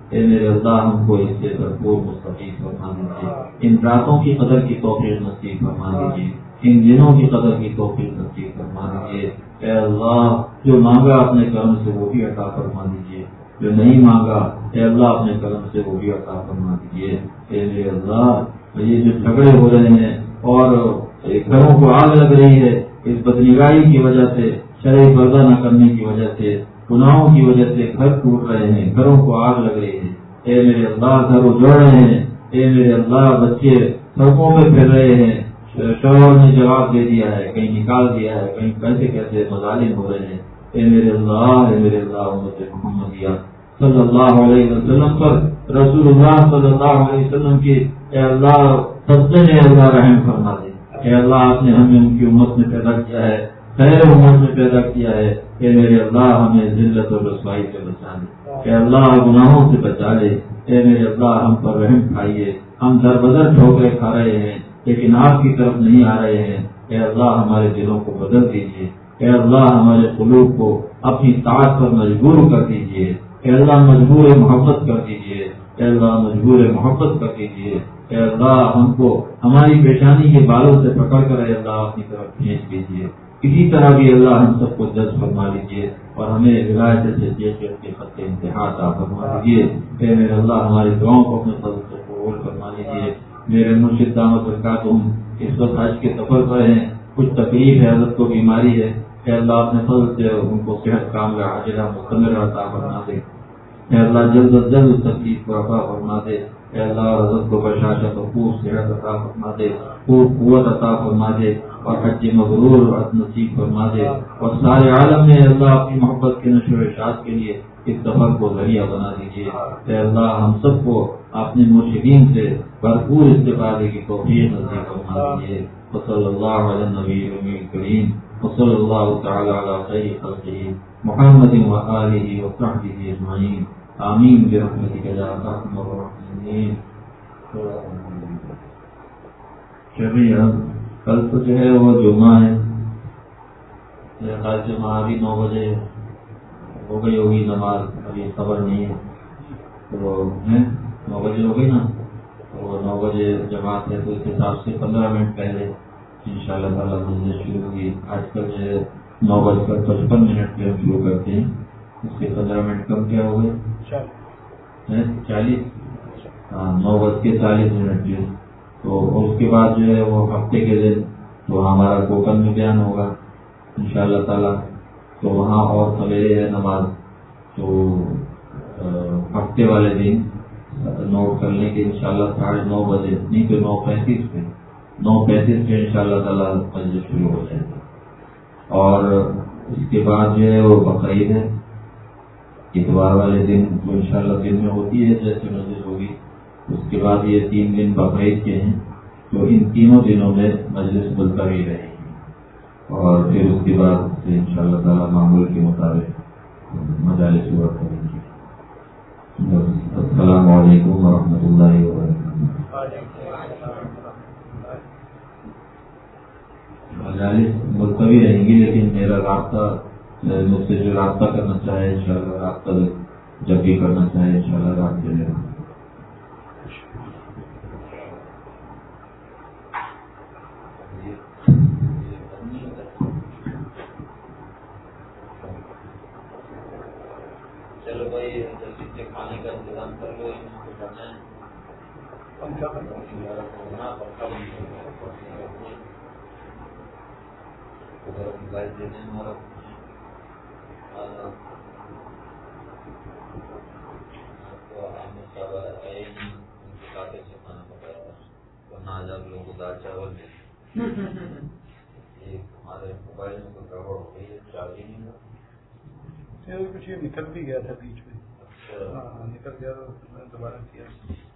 اے میرے اللہ ہم کو اس سے بھرپور مستفید فرما دیجیے، ان راتوں کی قدر کی توفیق نصیب فرما دیجیے، ان دنوں کی قدر کی توفیق نصیب فرما دیجیے۔ اے اللہ جو مانگا اپنے کرم سے وہ بھی عطا فرما دیجیے، جو نہیں مانگا اے اللہ اپنے کرم سے وہ بھی عطا فرما دیجیے۔ اے میرے اللہ یہ جو جھگڑے ہو رہے ہیں اور گھروں کو آگ لگ رہی ہے اس بدنگاہی کی وجہ سے، شرع پردہ نہ کرنے کی وجہ سے، گناہوں کی وجہ سے گھر ٹوٹ رہے ہیں، گھروں کو آگ لگ رہی ہے۔ اے میرے اللہ گھر اجڑ رہے ہیں، اے میرے اللہ بچے سڑکوں پہ پھر رہے ہیں، شوہر نے جواب دے دیا ہے، کہیں نکال دیا ہے، کہیں کیسے کیسے مظالم ہو رہے ہیں۔ اے میرے اللہ امت محمدیہ صلی اللہ علیہ وسلم پر، رسول اللہ صلی اللہ علیہ وسلم کی اے اللہ صدقے میں اللہ رحم فرما دے۔ اے اللہ آپ نے ہمیں ان کی امت میں پیدا کیا ہے، خیر امت میں پیدا کیا ہے۔ اے میرے اللہ ہمیں ذلت اور رسوائی سے بچا لے، اے اللہ گناہوں سے بچا لے۔ اے میرے اللہ ہم پر رحم کھائیے، ہم در بدر ٹھوکریں کھا رہے ہیں لیکن آپ کی طرف نہیں آ رہے ہیں۔ اے اللہ ہمارے دلوں کو بدل دیجیے، اے اللہ ہمارے قلوب کو اپنی طاعت پر مجبور کر دیجیے، اے اللہ مجبور محبت کر دیجیے، اے اللہ مجبور محبت کر دیجیے۔ اے اللہ ہم کو ہماری پیشانی کے بالوں سے پکڑ کر اے اللہ اپنی طرف کھینچ دیجیے، اسی طرح بھی اللہ ہم سب کو جذب فرما لیجیے اور ہمیں ولایت صدیقیت کے خط انتہا عطا فرما دیجیے۔ اے میرے اللہ ہماری دعاؤں کو اپنے فضل سے قبول فرما لیجیے۔ میرے مرشد دامت برکاتہم اس وقت حج کے سفر پر ہیں، کچھ تکلیف ہے، حضرت کو بیماری ہے، اے اللہ اپنے فضل سے ان کو صحت کاملہ عاجلہ مستمرہ عطا فرما دے۔ اے اللہ جلد از جلد اس تکلیف کو عطا فرما دے۔ اے اللہ حضرت کو بشاشت و خوب صحت عطا فرما دے، خوب قوت عطا فرما دے اور حج مبرور نصیب فرما دے، اور سارے عالم میں اللہ اپنی محبت کے نشر و اشاعت کے لیے اس سفر کو ذریعہ بنا دیجیے۔ اے اللہ ہم سب کو اپنے مرشدین سے بھرپور استفادے کی توفیق نصیب فرما دیجیے۔ وصلی اللہ علی النبی کریم، وصلی اللہ تعالی علی خیر خلقہ محمد وآلہ وصحبہ اجمعین، آمین برحمتک یا ارحم الراحمین۔ چلیے کل تو جو ہے وہ جمعہ ہے، میرے خیال سے مہاوی 9 بجے ہو گئی ہوگی نماز، ابھی خبر نہیں ہے، تو 9 بجے ہو گئی نا، تو 9 بجے جماعت ہے، تو اس حساب سے 15 منٹ پہلے انشاءاللہ تعالیٰ مجلس شروع ہوگی۔ آج کل جو ہے 9:55 پہ ہم شروع کرتے ہیں، اس کے 15 منٹ کم کیا ہو گئے 40، ہاں 9:40 پہ۔ تو اس کے بعد جو ہے وہ ہفتے کے دن تو ہمارا کوکن میں بیان ہوگا انشاءاللہ تعالیٰ، تو وہاں اور سویرے ہے نماز، تو ہفتے والے دن نوٹ کر لیں کہ انشاءاللہ 9:30 بجے، نہیں تو 9:35 پہ انشاءاللہ تعالیٰ مجلس شروع ہو جائے گا۔ اور اس کے بعد جو ہے وہ بقرعید ہے، اتوار والے دن جو انشاءاللہ دن میں ہوتی ہے جیسے مجلس ہوگی، اس کے بعد یہ 3 دن بقرعید کے ہیں، تو ان تینوں دنوں میں مجلس ملتوی رہے گی، اور پھر اس کے بعد سے انشاءاللہ تعالیٰ معمول کے مطابق مجالس ہوا کریں گے۔ السلام علیکم ورحمۃ اللہ وبرکاتہ۔ مجالس ملتوی رہیں گی، لیکن میرا رابطہ مجھ سے جو رابطہ کرنا چاہے انشاءاللہ رابطہ جب بھی کرنا چاہے انشاءاللہ رابطے میں۔ چلو بھائی جلدی سے کھانے کا انتظام کر لو، ان کو کرنا ہے۔ آج آپ لوگوں کو دال چاول ہمارے موبائل میں کوئی گڑبڑ ہو گئی ہے، چارج ہی نہیں ہوا، کچھ نکل بھی گیا تھا بیچ میں، نکل گیا، دوبارہ کیا۔